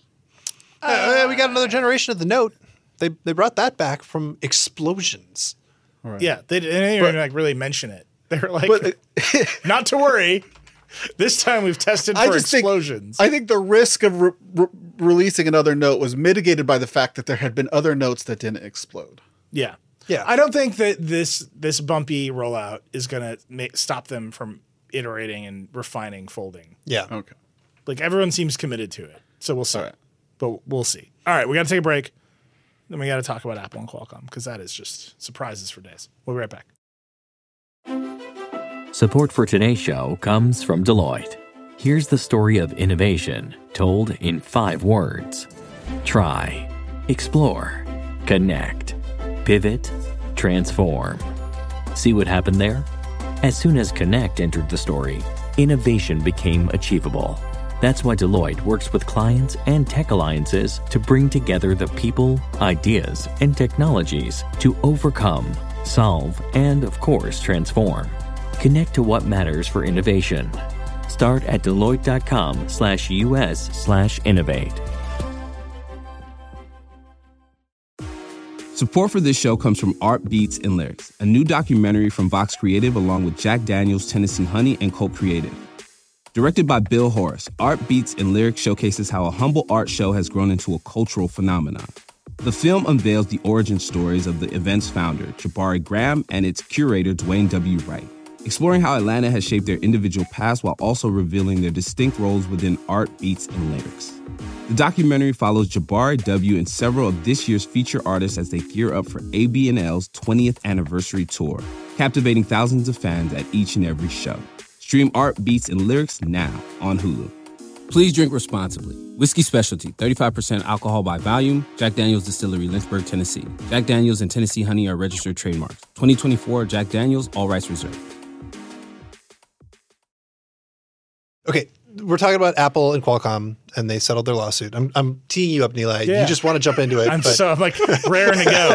Uh, we got another generation of the Note. They they brought that back from explosions. Yeah, they, they didn't even like really mention it. They were like, But not to worry. This time we've tested for I just explosions. think I think the risk of re- re- releasing another Note was mitigated by the fact that there had been other Notes that didn't explode. yeah, Yeah. I don't think that this this bumpy rollout is going to stop them from iterating and refining folding. Yeah. Okay. Like, everyone seems committed to it, so we'll see. All right. But we'll see. All right, we got to take a break. Then we got to talk about Apple and Qualcomm because that is just surprises for days. We'll be right back. Support for today's show comes from Deloitte. Here's the story of innovation told in five words. Try, explore, connect, pivot, transform. See what happened there? As soon as Connect entered the story, innovation became achievable. That's why Deloitte works with clients and tech alliances to bring together the people, ideas, and technologies to overcome, solve, and of course, transform. Connect to what matters for innovation. Start at Deloitte.com slash US slash innovate. Support for this show comes from Art Beats and Lyrics, a new documentary from Vox Creative along with Jack Daniels, Tennessee Honey, and Colt Creative. Directed by Bill Horace, Art Beats and Lyrics showcases how a humble art show has grown into a cultural phenomenon. The film unveils the origin stories of the event's founder, Jabari Graham, and its curator, Dwayne W. Wright, exploring how Atlanta has shaped their individual paths while also revealing their distinct roles within art, beats, and lyrics. The documentary follows Jabari W. and several of this year's feature artists as they gear up for A B N L's twentieth anniversary tour, captivating thousands of fans at each and every show. Stream Art, Beats, and Lyrics now on Hulu. Please drink responsibly. Whiskey Specialty, thirty-five percent alcohol by volume. Jack Daniel's Distillery, Lynchburg, Tennessee. Jack Daniel's and Tennessee Honey are registered trademarks. twenty twenty-four Jack Daniel's, all rights reserved. Okay, we're talking about Apple and Qualcomm, and they settled their lawsuit. I'm I'm teeing you up, Nilay. Yeah. You just want to jump into it. I'm but so I'm like raring to go.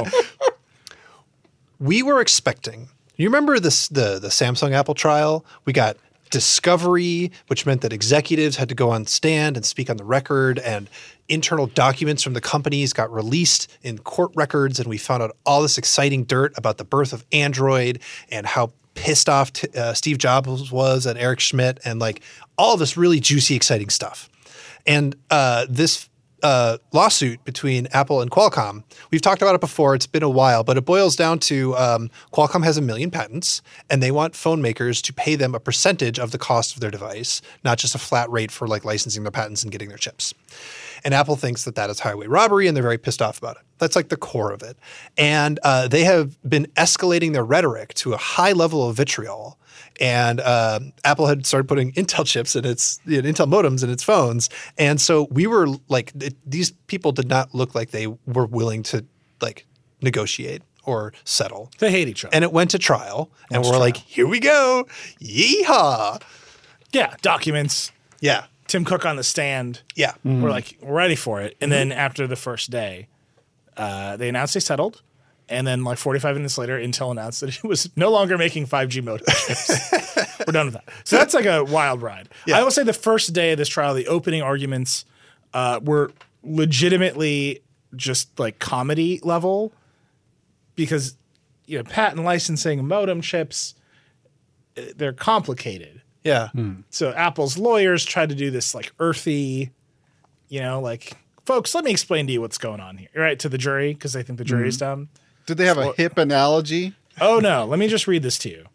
we were expecting. You remember this the the Samsung Apple trial? We got discovery, which meant that executives had to go on stand and speak on the record, and internal documents from the companies got released in court records, and we found out all this exciting dirt about the birth of Android and how pissed off t- uh, Steve Jobs was and Eric Schmidt, and like all this really juicy, exciting stuff. And uh, this uh, lawsuit between Apple and Qualcomm. We've talked about it before. It's been a while, but it boils down to um, Qualcomm has a million patents, and they want phone makers to pay them a percentage of the cost of their device, not just a flat rate for like licensing their patents and getting their chips. And Apple thinks that that is highway robbery, and they're very pissed off about it. That's like the core of it. And uh, they have been escalating their rhetoric to a high level of vitriol. And uh, Apple had started putting Intel chips in its you know, Intel modems in its phones, and so we were like, it, these people did not look like they were willing to like negotiate or settle. They hate each other. And it went to trial, and Went we're to like, trial. here we go, yeehaw, Yeah, documents. yeah, Tim Cook on the stand. yeah, We're like, we're ready for it. And then after the first day, uh, they announced they settled. And then like forty-five minutes later, Intel announced that it was no longer making five G modem chips. We're done with that. So that's like a wild ride. Yeah. I will say the first day of this trial, the opening arguments uh, were legitimately just like comedy level because, you know, patent licensing, modem chips, uh, they're complicated. yeah. So Apple's lawyers tried to do this like earthy, you know, like, folks, let me explain to you what's going on here, right? To the jury, because they think the jury's dumb. Did they have a hip analogy? Oh, no. Let me just read this to you.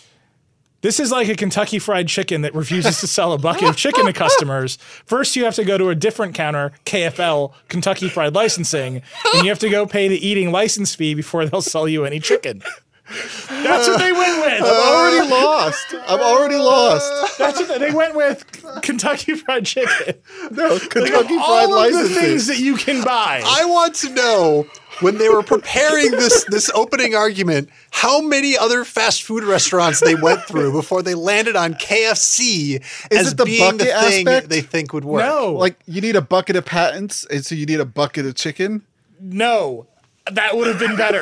This is like a Kentucky Fried Chicken that refuses to sell a bucket of chicken to customers. First, you have to go to a different counter, K F L, Kentucky Fried Licensing, and you have to go pay the eating license fee before they'll sell you any chicken. That's what they went with. I'm already lost. I'm already lost. That's what they went with. Kentucky Fried Chicken. No, Kentucky Like, Fried all of the Licensing. things that you can buy. I want to know when they were preparing this this opening argument, how many other fast food restaurants they went through before they landed on K F C as it the being the bucket thing aspect? they think would work. No. Like you need a bucket of patents, and so you need a bucket of chicken. No, that would have been better.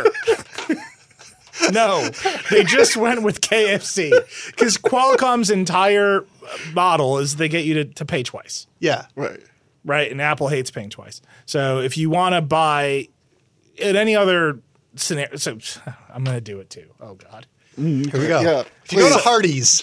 No, they just went with K F C because Qualcomm's entire model is they get you to, to pay twice, Yeah. Right. right? And Apple hates paying twice. So if you want to buy in any other scenario, so I'm going to do it too. Oh God. Here we go. Yeah, if you go to please. Hardee's,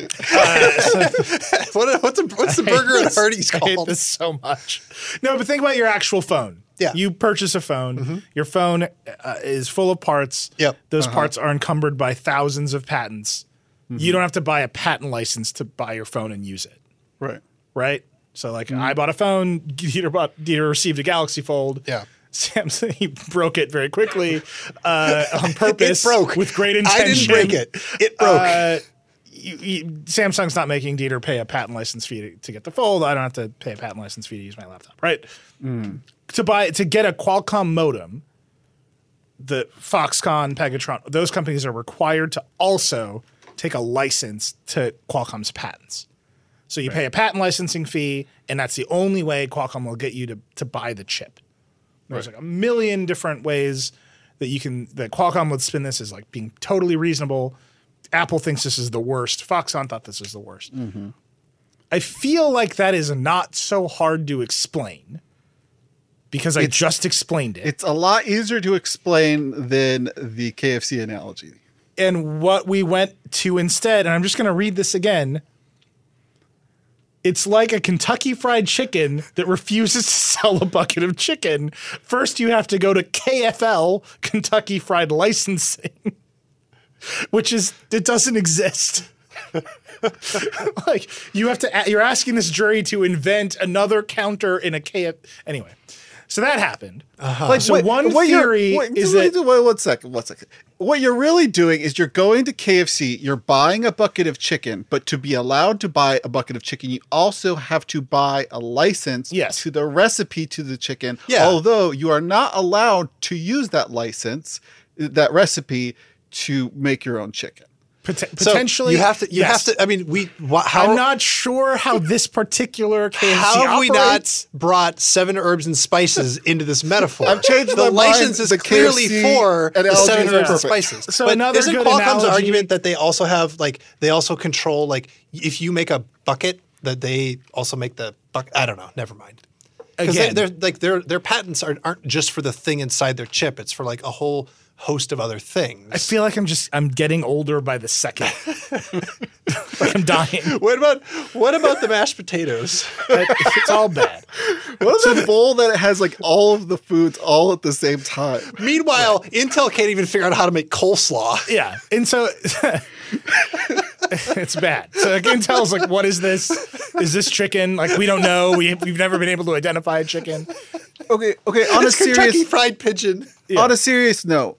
what, what's, a, what's the burger at Hardee's I hate called? this so much. No, but think about your actual phone. Yeah. You purchase a phone. Your phone uh, is full of parts. Yep. Those parts are encumbered by thousands of patents. You don't have to buy a patent license to buy your phone and use it, Right. right? So, like, I bought a phone. Dieter, bought, Dieter received a Galaxy Fold. Yeah. Samsung, he broke it very quickly uh, on purpose. It broke. With great I intention. didn't break it. It broke. Uh, you, you, Samsung's not making Dieter pay a patent license fee to, to get the Fold. I don't have to pay a patent license fee to use my laptop, right? To buy to get a Qualcomm modem, the Foxconn, Pegatron, those companies are required to also take a license to Qualcomm's patents. So you pay a patent licensing fee, and that's the only way Qualcomm will get you to, to buy the chip. There's like a million different ways that you can that Qualcomm would spin this as like being totally reasonable. Apple thinks this is the worst. Foxconn thought this was the worst. I feel like that is not so hard to explain because I It's- just explained it. It's a lot easier to explain than the K F C analogy. And what we went to instead, and I'm just going to read this again. It's like a Kentucky Fried Chicken that refuses to sell a bucket of chicken. First, you have to go to K F L, Kentucky Fried Licensing, which is, it doesn't exist. Like, you have to, you're asking this jury to invent another counter in a K F. Anyway, so that happened. Like, so Wait, one what you're- theory wait, is wait, that. wait, one second, one second. What you're really doing is you're going to K F C, you're buying a bucket of chicken, but to be allowed to buy a bucket of chicken, you also have to buy a license Yes. to the recipe to the chicken. Yeah. Although you are not allowed to use that license, that recipe, to make your own chicken. Pot- So potentially, you have to. You yes. have to. I mean, we. Wh- how I'm not sure how this particular K F C How have we operates. not brought seven herbs and spices into this metaphor? I've changed the my mind. license is The clearly K F C for the analogy seven is herbs and perfect. spices. So but another isn't good Qualcomm's analogy- argument that they also have like they also control like if you make a bucket that they also make the bucket? I don't know. Never mind. Because they, Again, they're like their their patents are, aren't just for the thing inside their chip. It's for like a whole host of other things. I feel like I'm just I'm getting older by the second. Like I'm dying. What about what about the mashed potatoes? It's all bad. What is a bowl that has like all of the foods all at the same time? Meanwhile, Intel can't even figure out how to make coleslaw. Yeah, and so it's bad. So like, Intel's like, what is this? Is this chicken? Like we don't know. We we've never been able to identify a chicken. Okay, okay. On a It's Kentucky serious, Fried Pigeon. Yeah. on a serious note,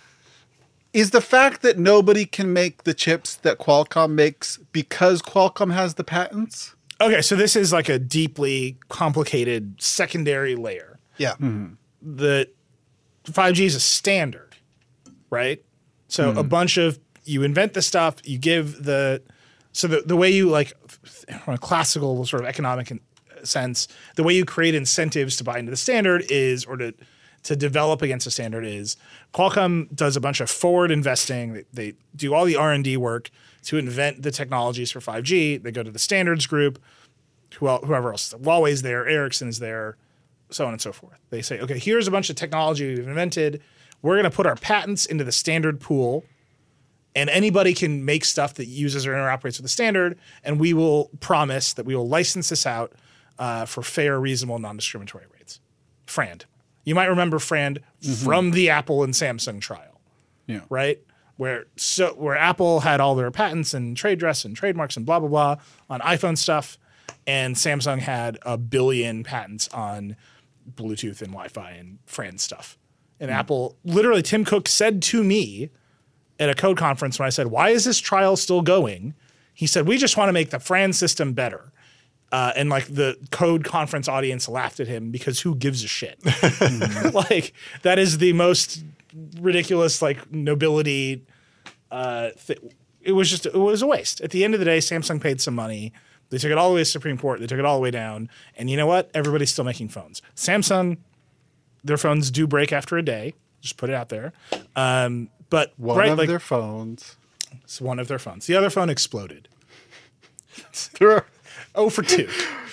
is the fact that nobody can make the chips that Qualcomm makes because Qualcomm has the patents? Okay, so this is like a deeply complicated secondary layer. Yeah. The five G is a standard, right? So a bunch of you invent the stuff, you give the so the the way you like from a classical sort of economic in- sense, the way you create incentives to buy into the standard is or to to develop against a standard is Qualcomm does a bunch of forward investing. They, they do all the R and D work to invent the technologies for five G. They go to the standards group, who el- whoever else. Huawei's there, Ericsson's there, so on and so forth. They say, okay, here's a bunch of technology we've invented. We're going to put our patents into the standard pool, and anybody can make stuff that uses or interoperates with the standard, and we will promise that we will license this out uh, for fair, reasonable, non-discriminatory rates. FRAND. You might remember FRAND from the Apple and Samsung trial, Yeah. right? Where so where Apple had all their patents and trade dress and trademarks and blah blah blah on iPhone stuff, and Samsung had a billion patents on Bluetooth and Wi-Fi and FRAND stuff. And Apple, literally, Tim Cook said to me at a code conference when I said, "Why is this trial still going?" He said, "We just want to make the FRAND system better." Uh, and like the code conference audience laughed at him because who gives a shit? Like that is the most ridiculous like nobility. Uh, th- it was just it was a waste. At the end of the day, Samsung paid some money. They took it all the way to Supreme Court. They took it all the way down. And you know what? Everybody's still making phones. Samsung, their phones do break after a day. Just put it out there. Um, but One right, of like, their phones. it's one of their phones. The other phone exploded. There are- Oh for two.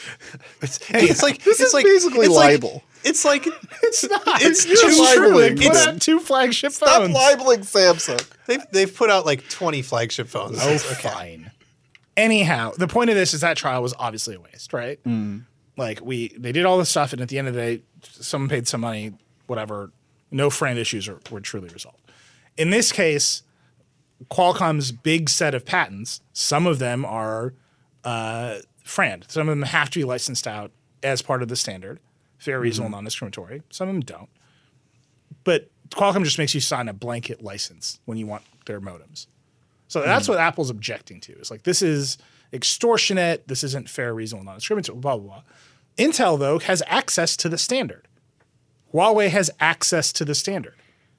Hey, it's like This it's is like, basically it's like- libel. it's like It's not. It's It's too true. They libeling put them. out two flagship Stop phones. libeling Samsung. they've they've put out like twenty flagship phones. Oh, Okay. fine. Anyhow, the point of this is that trial was obviously a waste, right? Like we, they did all this stuff, and at the end of the day, someone paid some money, whatever. No FRAND issues are, were truly resolved. In this case, Qualcomm's big set of patents, some of them are uh, FRAND. Some of them have to be licensed out as part of the standard, fair, reasonable, non-discriminatory. Some of them don't. But Qualcomm just makes you sign a blanket license when you want their modems. So that's what Apple's objecting to. It's like, this is extortionate. This isn't fair, reasonable, non-discriminatory, blah, blah, blah. Intel, though, has access to the standard. Huawei has access to the standard.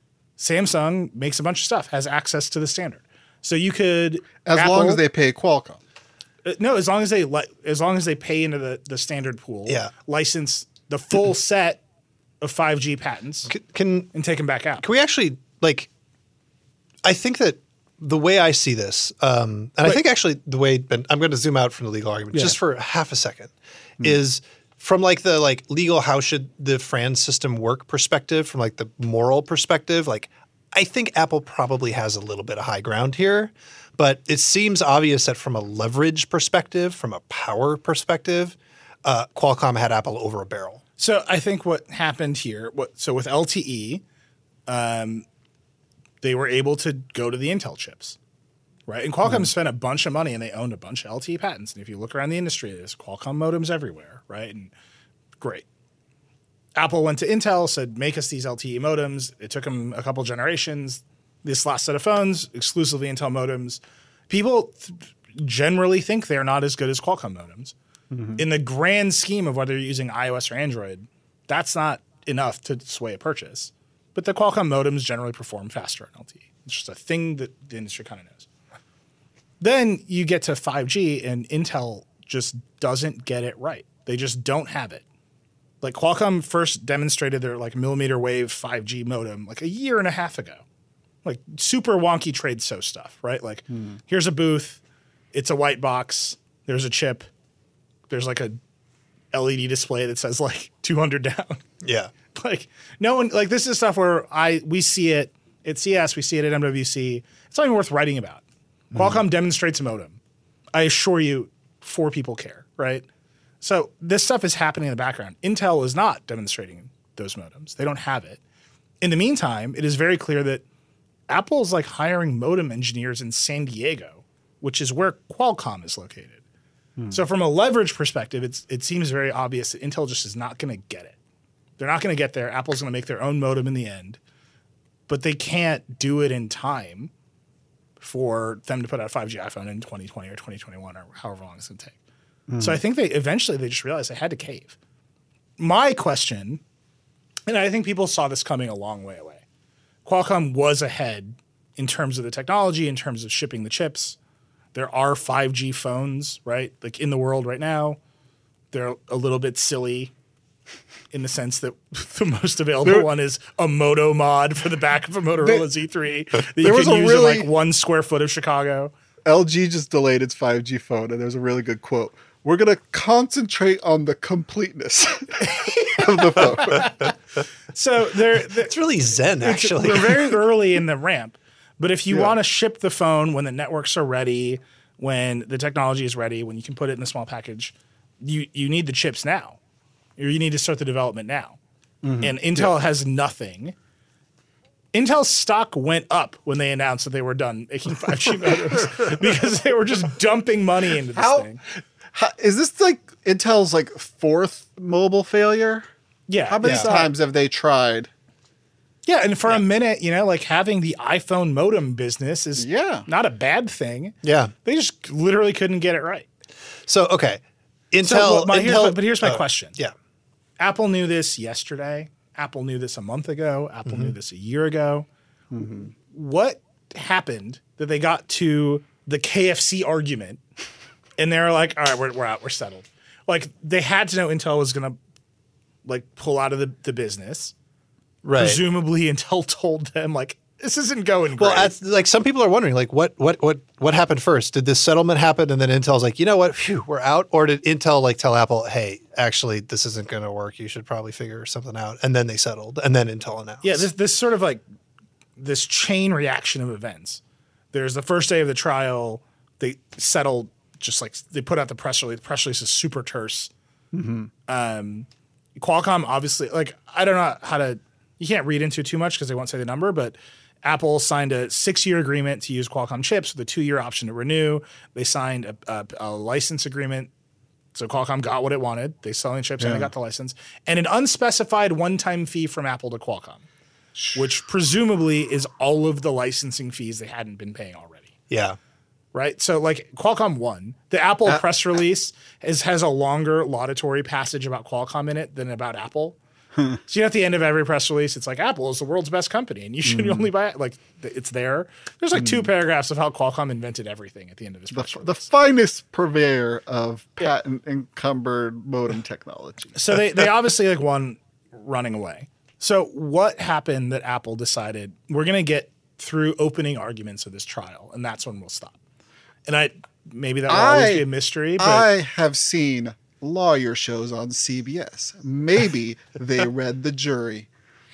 Samsung makes a bunch of stuff, has access to the standard. So you could As Apple- long as they pay Qualcomm. uh, no, as long as they li- as long as they pay into the, the standard pool, Yeah. license the full set of five G patents C- Can and take them back out. Can we actually like? I think that the way I see this, um, and I Wait. think actually the way ben, I'm going to zoom out from the legal argument Yeah. just for half a second, is from like the like legal how should the FRAND system work perspective, from like the moral perspective. Like, I think Apple probably has a little bit of high ground here, but it seems obvious that from a leverage perspective, from a power perspective, uh, Qualcomm had Apple over a barrel. So I think what happened here, what so with L T E, um, they were able to go to the Intel chips, right? And Qualcomm spent a bunch of money and they owned a bunch of L T E patents. And if you look around the industry, there's Qualcomm modems everywhere, right? And great. Apple went to Intel, said, make us these L T E modems. It took them a couple generations. This last set of phones, exclusively Intel modems. People th- generally think they're not as good as Qualcomm modems. In the grand scheme of whether you're using iOS or Android, that's not enough to sway a purchase. But the Qualcomm modems generally perform faster in L T E. It's just a thing that the industry kind of knows. Then you get to five G and Intel just doesn't get it right. They just don't have it. Like Qualcomm first demonstrated their like millimeter wave five G modem like a year and a half ago. Like super wonky trade so stuff, right? Like here's a booth, it's a white box, there's a chip, there's like a L E D display that says like two hundred down. Yeah. Like no one like this is stuff where I we see it At C E S, we see it at M W C. It's not even worth writing about. Qualcomm mm. demonstrates a modem. I assure you, four people care, right? So this stuff is happening in the background. Intel is not demonstrating those modems. They don't have it. In the meantime, it is very clear that Apple is like hiring modem engineers in San Diego, which is where Qualcomm is located. Hmm. So from a leverage perspective, it's, it seems very obvious that Intel just is not going to get it. They're not going to get there. Apple's going to make their own modem in the end, but they can't do it in time for them to put out a five G iPhone in twenty twenty or twenty twenty-one or however long it's going to take. Mm. So I think they eventually they just realized they had to cave. My question, and I think people saw this coming a long way away, Qualcomm was ahead in terms of the technology, in terms of shipping the chips. There are five G phones, right, like in the world right now. They're a little bit silly in the sense that the most available there, one is a Moto mod for the back of a Motorola they, Z three that you can use really, in like one square foot of Chicago. L G just delayed its five G phone, and there's a really good quote. We're going to concentrate on the completeness of the phone. So they're, they're, it's really zen, actually. We're very early in the ramp. But if you yeah. want to ship the phone when the networks are ready, when the technology is ready, when you can put it in a small package, you, you need the chips now. Or you need to start the development now. Mm-hmm. And Intel yeah. has nothing. Intel's stock went up when they announced that they were done making five G modems because they were just dumping money into this How, thing. How, is this like Intel's like fourth mobile failure? Yeah. How many yeah. times have they tried? Yeah, and for yeah. a minute, you know, like having the iPhone modem business is yeah. not a bad thing. Yeah. They just literally couldn't get it right. So, okay. Intel, so, well, my, Intel here's my, but here's my uh, question. Yeah. Apple knew this yesterday. Apple knew this a month ago. Apple mm-hmm. knew this a year ago. Mm-hmm. What happened that they got to the K F C argument and they're like, all right, we're, we're out. We're settled. Like, they had to know Intel was going to, like, pull out of the, the business. Right. Presumably, Intel told them, like, this isn't going great. Well, at, like, some people are wondering, like, what what what what happened first? Did this settlement happen and then Intel's like, you know what, phew, we're out? Or did Intel, like, tell Apple, hey, actually, this isn't going to work. You should probably figure something out. And then they settled. And then Intel announced. Yeah, this, this sort of, like, this chain reaction of events. There's the first day of the trial. They settled just, like, they put out the press release. The press release is super terse. Mm-hmm. Um, Qualcomm, obviously, like, I don't know how to – you can't read into it too much because they won't say the number, but – Apple signed a six-year agreement to use Qualcomm chips with a two-year option to renew. They signed a, a, a license agreement. So Qualcomm got what it wanted. They selling chips yeah. and they got the license. And an unspecified one-time fee from Apple to Qualcomm, which presumably is all of the licensing fees they hadn't been paying already. Yeah. Right? So like Qualcomm won. The Apple uh, press release is, has a longer laudatory passage about Qualcomm in it than about Apple. So you know, at the end of every press release, it's like Apple is the world's best company, and you should mm. only buy it. Like it's there. There's like mm. two paragraphs of how Qualcomm invented everything at the end of this press the, release. The finest purveyor of patent yeah. encumbered modem technology. So they they obviously like won running away. So what happened that Apple decided we're going to get through opening arguments of this trial, and that's when we'll stop. And I maybe that will I, always be a mystery. But I have seen lawyer shows on C B S. Maybe they read the jury.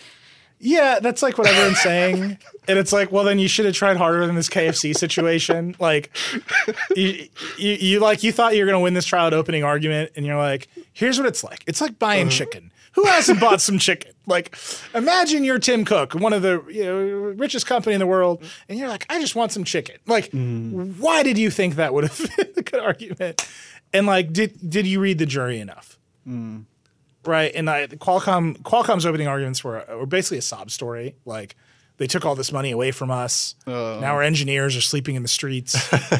Yeah, that's like what everyone's saying. And it's like, well, then you should have tried harder than this K F C situation. Like, you, you, you like you thought you were going to win this trial at opening argument, and you're like, here's what it's like. It's like buying uh, chicken. Who hasn't bought some chicken? Like, imagine you're Tim Cook, one of the you know, richest company in the world, and you're like, I just want some chicken. Like, mm. why did you think that would have been a good argument? And like, did did you read the jury enough? Mm. Right. And I, Qualcomm Qualcomm's opening arguments were, were basically a sob story. Like, they took all this money away from us. Uh. Now our engineers are sleeping in the streets.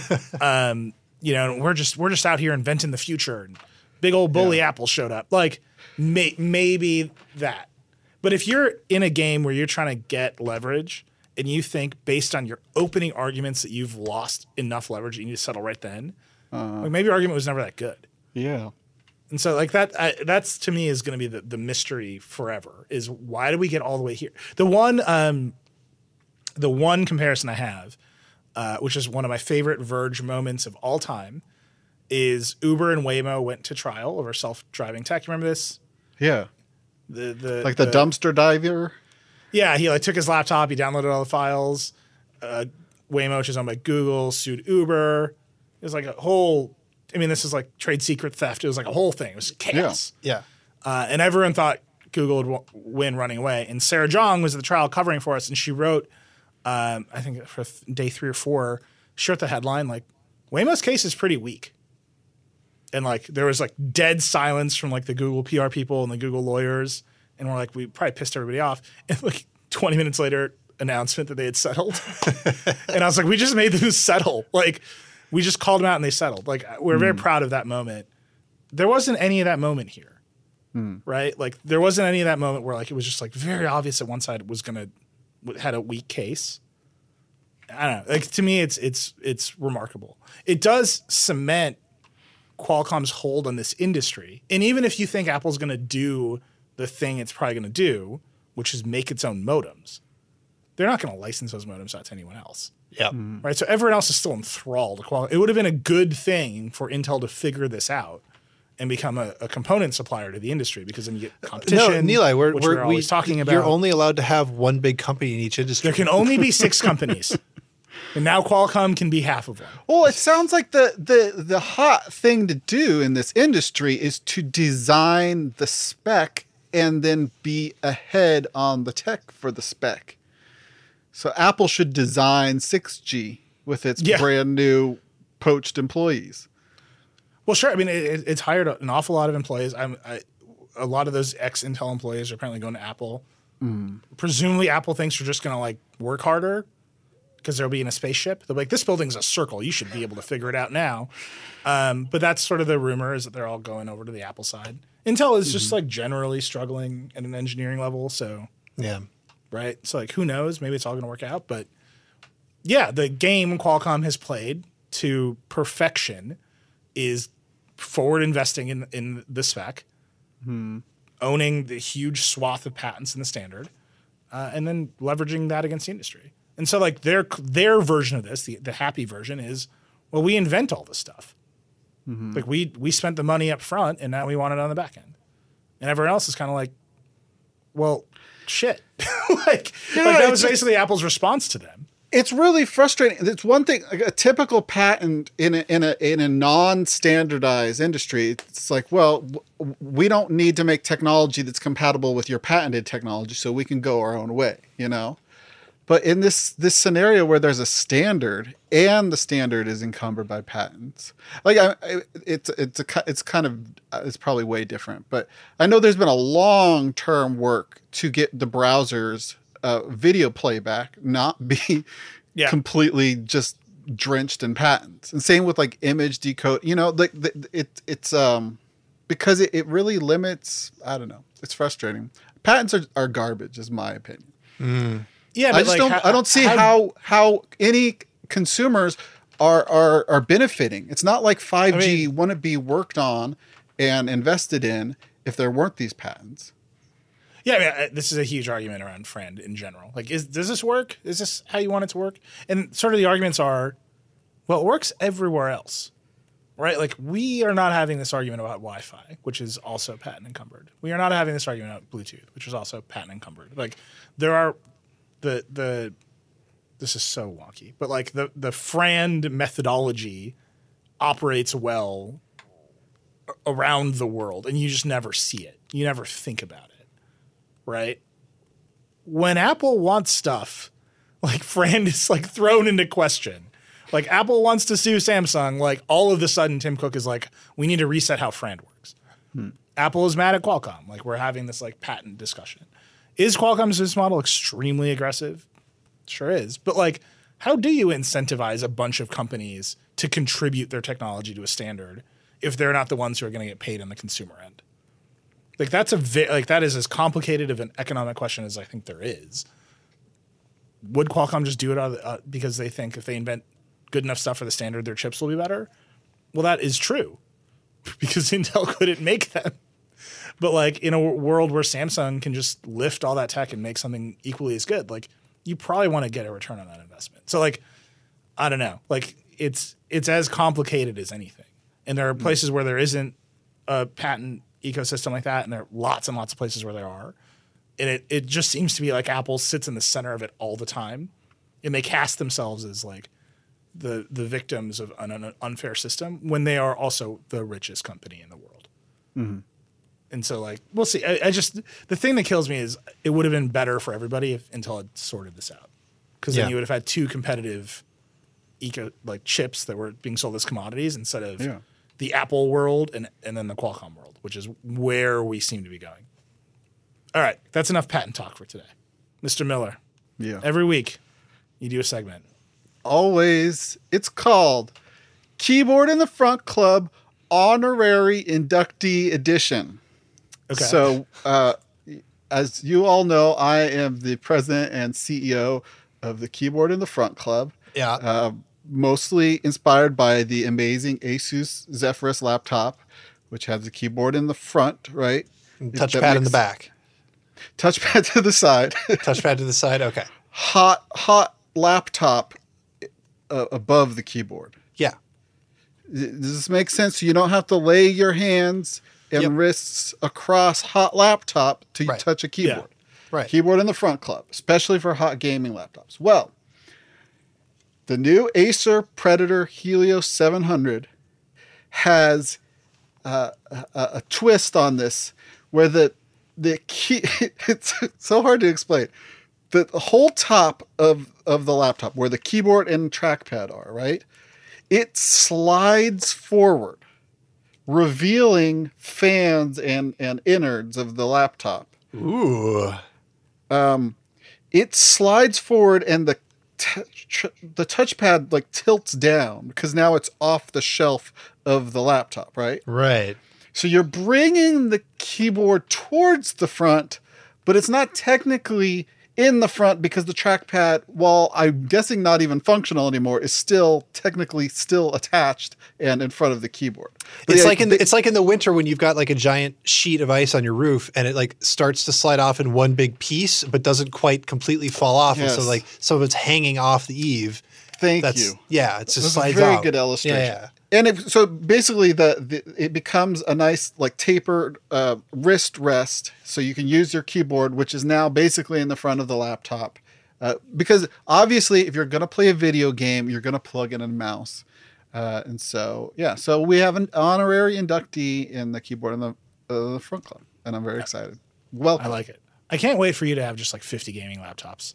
um, you know, we're just we're just out here inventing the future. And big old bully yeah. Apple showed up. Like, may, maybe that. But if you're in a game where you're trying to get leverage, and you think based on your opening arguments that you've lost enough leverage that you need to settle right then. Uh, like maybe your argument was never that good. Yeah. And so like that, I, that's to me is going to be the, the mystery forever is why did we get all the way here? The one, um, the one comparison I have, uh, which is one of my favorite Verge moments of all time, is Uber and Waymo went to trial over self-driving tech. You remember this? Yeah. The, the, like the, the dumpster diver? Yeah, he like took his laptop, he downloaded all the files. Uh, Waymo, which is owned by Google, sued Uber. It was like a whole. I mean, this is like trade secret theft. It was like a whole thing. It was chaos. Yeah. Uh, and everyone thought Google would w- win running away. And Sarah Zhang was at the trial covering for us, and she wrote, um, I think for th- day three or four, she wrote the headline like, Waymo's case is pretty weak. And like there was like dead silence from like the Google P R people and the Google lawyers. And we're like, we probably pissed everybody off. And like twenty minutes later, announcement that they had settled. And I was like, we just made them settle. Like we just called them out and they settled. Like we're mm. very proud of that moment. There wasn't any of that moment here. Mm. Right? Like there wasn't any of that moment where like it was just like very obvious that one side was going to had a weak case. I don't know. Like to me, it's it's it's remarkable. It does cement Qualcomm's hold on this industry. And even if you think Apple's going to do the thing it's probably going to do, which is make its own modems, they're not going to license those modems out to anyone else. Yeah. Mm. Right. So everyone else is still enthralled to Qualcomm. It would have been a good thing for Intel to figure this out and become a, a component supplier to the industry, because then you get competition. No, Nilay, we're, which we're, we're always we, talking about. You're only allowed to have one big company in each industry. There can only be six companies. And now Qualcomm can be half of one. Well, it sounds like the, the, the hot thing to do in this industry is to design the spec and then be ahead on the tech for the spec. So Apple should design six G with its Yeah. brand new poached employees. Well, sure. I mean, it, it's hired an awful lot of employees. I'm, I, a lot of those ex-Intel employees are apparently going to Apple. Mm. Presumably, Apple thinks you're just going to like work harder because they'll be in a spaceship. They're like, this building's a circle. You should be able to figure it out now. Um, but that's sort of the rumor, is that they're all going over to the Apple side. Intel is mm-hmm. just like generally struggling at an engineering level. So yeah, right. So like, who knows? Maybe it's all going to work out. But yeah, the game Qualcomm has played to perfection is forward investing in in the spec, hmm. owning the huge swath of patents in the standard, uh, and then leveraging that against the industry. And so like their their version of this, the, the happy version is, well, we invent all this stuff. Mm-hmm. Like we we spent the money up front and now we want it on the back end. And everyone else is kind of like, well, shit. like, yeah, like that was basically Apple's response to them. It's really frustrating. It's one thing, like a typical patent in a, in a in a non-standardized industry. It's like, well, w- we don't need to make technology that's compatible with your patented technology, so we can go our own way, you know. But in this this scenario where there's a standard and the standard is encumbered by patents, like I, I, it's it's a it's kind of it's probably way different. But I know there's been a long term work to get the browser's uh, video playback not be yeah. completely just drenched in patents, and same with like image decode. You know, like the, it it's um because it, it really limits. I don't know. It's frustrating. Patents are, are garbage, is my opinion. Mm. Yeah, but I just like, don't. how, I don't see how, how how any consumers are are are benefiting. It's not like five G I mean, wouldn't be worked on and invested in if there weren't these patents. Yeah, I mean, I, this is a huge argument around Friend in general. Like, is does this work? Is this how you want it to work? And sort of the arguments are, well, it works everywhere else, right? Like, we are not having this argument about Wi-Fi, which is also patent encumbered. We are not having this argument about Bluetooth, which is also patent encumbered. Like, there are the the this is so wonky, but like the the Friend methodology operates well around the world, and you just never see it. You never think about it. Right? When Apple wants stuff, like Friend is like thrown into question. Like Apple wants to sue Samsung, like all of a sudden Tim Cook is like, we need to reset how Friend works. Hmm. Apple is mad at Qualcomm. Like we're having this like patent discussion. Is Qualcomm's business model extremely aggressive? Sure is. But like, how do you incentivize a bunch of companies to contribute their technology to a standard if they're not the ones who are going to get paid on the consumer end? Like that's a vi- like that is as complicated of an economic question as I think there is. Would Qualcomm just do it out of the, uh, because they think if they invent good enough stuff for the standard, their chips will be better? Well, that is true because Intel couldn't make them. But like in a w- world where Samsung can just lift all that tech and make something equally as good, like you probably want to get a return on that investment. So like, I don't know, like it's it's as complicated as anything. And there are places where there isn't a patent ecosystem like that, and there are lots and lots of places where there are. and it it just seems to be like Apple sits in the center of it all the time, and they cast themselves as like the the victims of an, an unfair system when they are also the richest company in the world. Mm-hmm. And so, like, we'll see. I, I just the thing that kills me is it would have been better for everybody if Intel had sorted this out, because Yeah. then you would have had two competitive eco like chips that were being sold as commodities instead of Yeah. the Apple world and and then the Qualcomm world, which is where we seem to be going. All right, that's enough patent talk for today, Mister Miller. Yeah. Every week, you do a segment. Always. It's called Keyboard in the Front Club Honorary Inductee Edition. Okay. So, uh, as you all know, I am the president and C E O of the Keyboard in the Front Club. Yeah. Uh, mostly inspired by the amazing Asus Zephyrus laptop, which has a keyboard in the front, right? That Touchpad in the makes- back. Touchpad to the side. Touchpad to the side. Okay. hot, hot laptop uh, above the keyboard. Yeah. Does this make sense? You don't have to lay your hands and Yep. wrists across hot laptop to Right. touch a keyboard. Right. Keyboard in the front club, especially for hot gaming laptops. Well, the new Acer Predator Helio seven hundred has uh, a, a twist on this, where the the key it's so hard to explain. The whole top of of the laptop, where the keyboard and trackpad are, right? It slides forward, revealing fans and and innards of the laptop. Ooh. It slides forward, and the t- tr- the touchpad like tilts down because now it's off the shelf of the laptop, right? Right. So you're bringing the keyboard towards the front, but it's not technically in the front because the trackpad, while I'm guessing not even functional anymore, is still technically still attached and in front of the keyboard. But It's yeah, like in the- the, it's like in the winter when you've got like a giant sheet of ice on your roof and it like starts to slide off in one big piece but doesn't quite completely fall off, and so Yes. like some of it's hanging off the eave. Thank That's you. yeah, it's just That's slides a very out. good illustration. Yeah, yeah. And if, so basically the, the it becomes a nice like tapered uh, wrist rest, so you can use your keyboard, which is now basically in the front of the laptop. Uh, because obviously if you're going to play a video game, you're going to plug in a mouse. Uh, and so, yeah, so we have an honorary inductee in the keyboard in the, uh, the front club, and I'm very excited. Welcome. I like it. I can't wait for you to have just like fifty gaming laptops.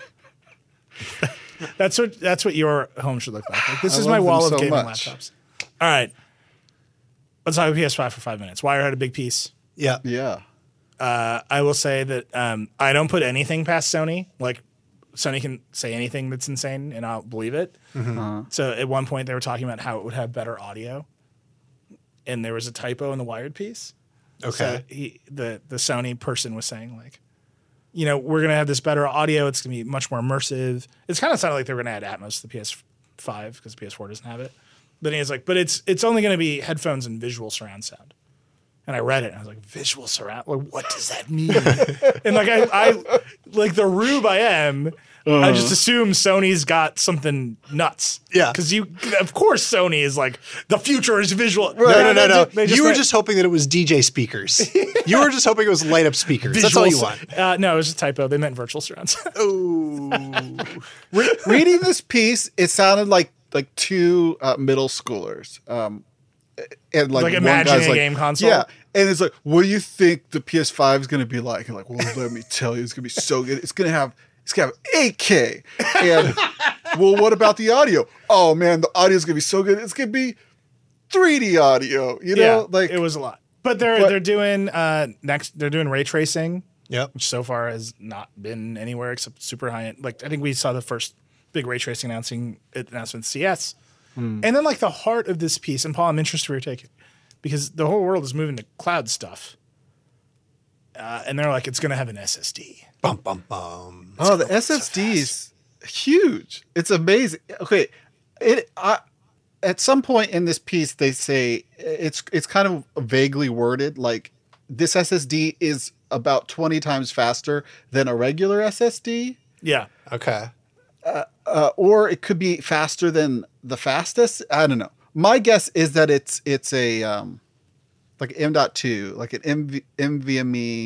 that's what that's what your home should look like. Like, this I is my love them wall of so gaming much. laptops. All right, let's talk P S five for five minutes. Wire had a big piece. Yeah. Yeah. Uh, I will say that um, I don't put anything past Sony. Like Sony can say anything that's insane, and I'll believe it. So at one point they were talking about how it would have better audio, and there was a typo in the Wired piece. Okay. So he, the the Sony person was saying like, you know, we're gonna have this better audio. It's gonna be much more immersive. It's kind of sounded like they were gonna add Atmos to the P S five because the P S four doesn't have it. But he was like, but it's it's only gonna be headphones and visual surround sound. And I read it and I was like, visual surround? Like, what does that mean? and like I, I like the rube I am, I just assume Sony's got something nuts. Yeah. Because you of course Sony is like, the future is visual. No, no, no, no. They You were meant- just hoping that it was D J speakers. You were just hoping it was light up speakers. That's all you visual- want. Uh, no, it was a typo. They meant virtual surround sound. Oh. Re- reading this piece, it sounded like like two uh, middle schoolers. Um, and like, Like one imagining guy's a like, game console? Yeah. And it's like, what do you think the P S five is going to be like? And like, well, let me tell you, it's going to be so good. It's going to have, it's going to have eight K. And well, what about the audio? Oh man, the audio is going to be so good. It's going to be three D audio, you know, yeah, like it was a lot. But they're But- they're doing uh, next. They're doing ray tracing, Yep. which so far has not been anywhere except super high end. Like I think we saw the first big ray tracing announcing announcement at C S, and then like the heart of this piece. And Paul, I'm interested for your take because the whole world is moving to cloud stuff, uh, and they're like it's going to have an S S D. Bum bum bum. oh, the S S D is huge. It's amazing. Okay, it. I, at some point in this piece, they say it's it's kind of vaguely worded, like this S S D is about twenty times faster than a regular S S D, Yeah, Okay. uh, or it could be faster than the fastest. I don't know. My guess is that it's it's a um, like M dot two, like an M V, NVMe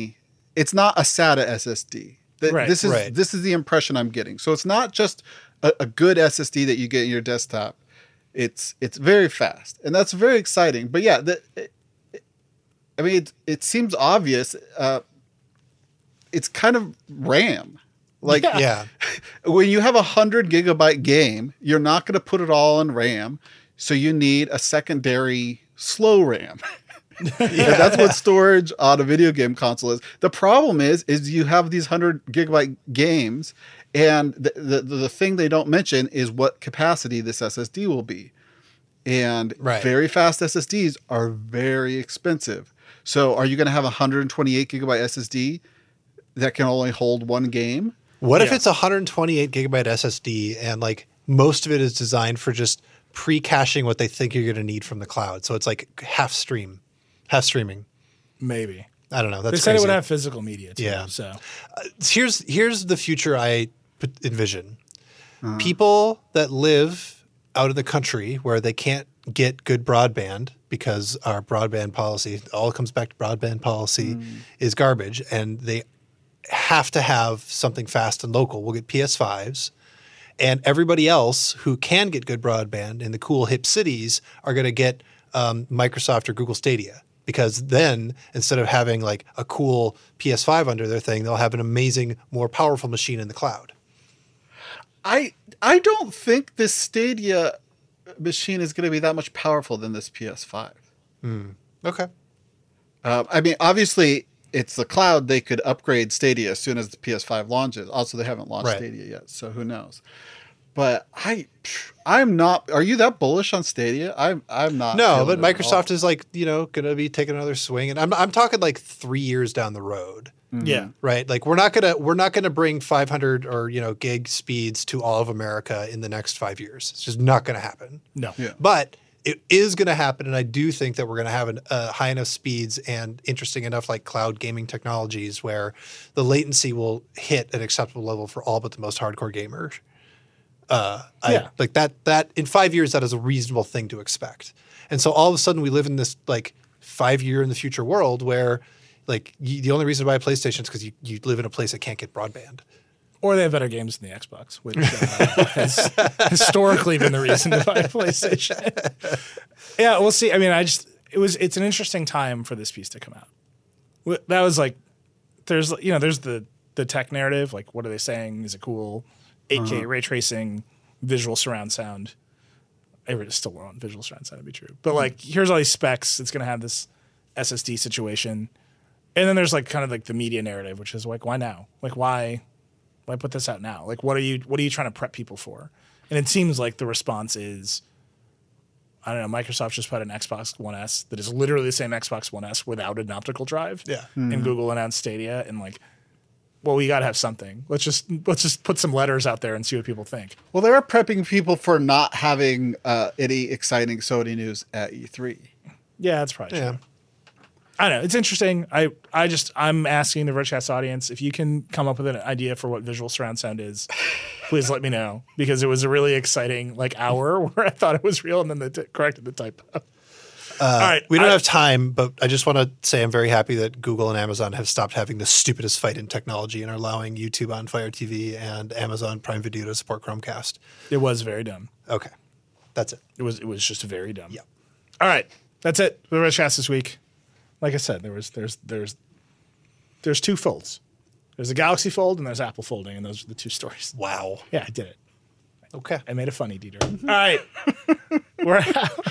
it's not a SATA S S D. Th- Right, this is right. this is the impression I'm getting. So it's not just a, a good S S D that you get in your desktop. It's it's very fast, and that's very exciting. But yeah, the, it, it, I mean, it, it seems obvious. Uh, it's kind of RAM. Like Yeah. when you have a hundred gigabyte game, you're not going to put it all on RAM, so you need a secondary slow RAM. Yeah, that's what storage on a video game console is. The problem is, is you have these hundred gigabyte games, and the, the the thing they don't mention is what capacity this S S D will be. And Right. very fast S S Ds are very expensive. So, are you going to have a one hundred twenty-eight gigabyte S S D that can only hold one game? What if Yeah. it's a one hundred twenty-eight gigabyte S S D and like most of it is designed for just pre-caching what they think you're going to need from the cloud? So it's like half stream, half streaming. Maybe. I don't know. They That's said it crazy. would have physical media too. Yeah. So here's here's the future I p- envision. People that live out of the country where they can't get good broadband because our broadband policy, all comes back to broadband policy, is garbage, and they have to have something fast and local. We'll get P S fives, and everybody else who can get good broadband in the cool hip cities are going to get um, Microsoft or Google Stadia. Because then, instead of having like a cool P S five under their thing, they'll have an amazing, more powerful machine in the cloud. I I don't think this Stadia machine is going to be that much powerful than this P S five. Okay. Uh, I mean, obviously, it's the cloud. They could upgrade Stadia as soon as the P S five launches. Also, they haven't launched Right. Stadia yet, so who knows? But I, I'm not. Are you that bullish on Stadia? I'm. I'm not. No, feeling but it at Microsoft all. is like, you know, going to be taking another swing, and I'm I'm talking like three years down the road. yeah. Right, like we're not gonna we're not gonna bring five hundred or you know gig speeds to all of America in the next five years. It's just not gonna happen. No. Yeah. But it is going to happen, and I do think that we're going to have an, uh, high enough speeds and interesting enough like cloud gaming technologies where the latency will hit an acceptable level for all but the most hardcore gamers. Uh, I, Yeah. like that. That in five years, that is a reasonable thing to expect. And so all of a sudden, we live in this like five year in the future world where like you, the only reason to buy a PlayStation is because you, you live in a place that can't get broadband. Or they have better games than the Xbox, which uh, has historically been the reason to buy a PlayStation. Yeah, we'll see. I mean, I just it was it's an interesting time for this piece to come out. Wh- That was like there's you know there's the the tech narrative, like what are they saying? Is it cool? eight K ray tracing, visual surround sound. I would still want visual surround sound to be true, but like here's all these specs. It's going to have this S S D situation, and then there's like kind of like the media narrative, which is like why now? Like why? Why put this out now? Like, what are you what are you trying to prep people for? And it seems like the response is, I don't know, Microsoft just put an Xbox One S that is literally the same Xbox One S without an optical drive. Yeah. And Google announced Stadia, and like, well, we gotta have something. Let's just let's just put some letters out there and see what people think. Well, they're prepping people for not having uh, any exciting Sony news at E three. Yeah, that's probably Yeah. true. I don't know. It's interesting. I, I just I'm asking the Vergecast audience if you can come up with an idea for what visual surround sound is, please let me know, because it was a really exciting like hour where I thought it was real and then they t- corrected the typo. Uh, All right, We don't I- have time, but I just want to say I'm very happy that Google and Amazon have stopped having the stupidest fight in technology and are allowing YouTube on Fire T V and Amazon Prime Video to support Chromecast. It was very dumb. Okay. That's it. It was it was just very dumb. Yeah. All right, that's it for the Vergecast this week. Like I said, there was there's there's there's two folds. There's a Galaxy Fold and there's Apple folding, and those are the two stories. Wow. Yeah, I did it. Okay. I made it funny, Dieter. All right. We're out.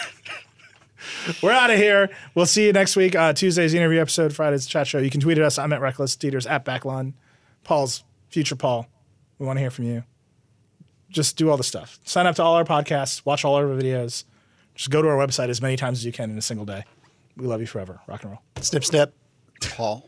We're out of here. We'll see you next week. Uh, Tuesday's interview episode, Friday's chat show. You can tweet at us. I'm at Reckless. Dieter's at Backlon. Paul's Future Paul. We want to hear from you. Just do all the stuff. Sign up to all our podcasts. Watch all our videos. Just go to our website as many times as you can in a single day. We love you forever. Rock and roll. Snip, snip. Paul.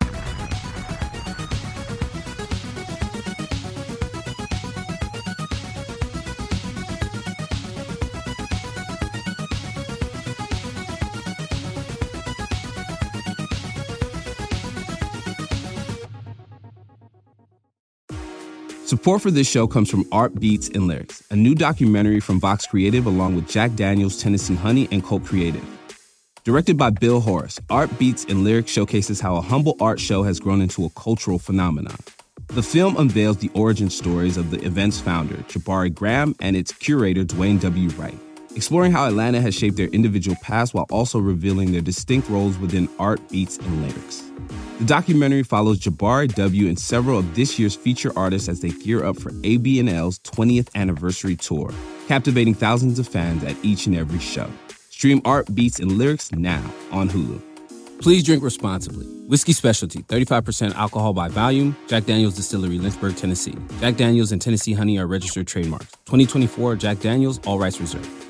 Support for this show comes from Art Beats and Lyrics, a new documentary from Vox Creative along with Jack Daniels, Tennessee Honey, and Colt Creative. Directed by Bill Horace, Art Beats and Lyrics showcases how a humble art show has grown into a cultural phenomenon. The film unveils the origin stories of the event's founder, Jabari Graham, and its curator, Dwayne W. Wright, exploring how Atlanta has shaped their individual paths while also revealing their distinct roles within Art, Beats, and Lyrics. The documentary follows Jabari W. and several of this year's feature artists as they gear up for A B and L's twentieth anniversary tour, captivating thousands of fans at each and every show. Stream Art, Beats, and Lyrics now on Hulu. Please drink responsibly. Whiskey Specialty, thirty-five percent alcohol by volume. Jack Daniel's Distillery, Lynchburg, Tennessee. Jack Daniel's and Tennessee Honey are registered trademarks. twenty twenty-four Jack Daniel's, all rights reserved.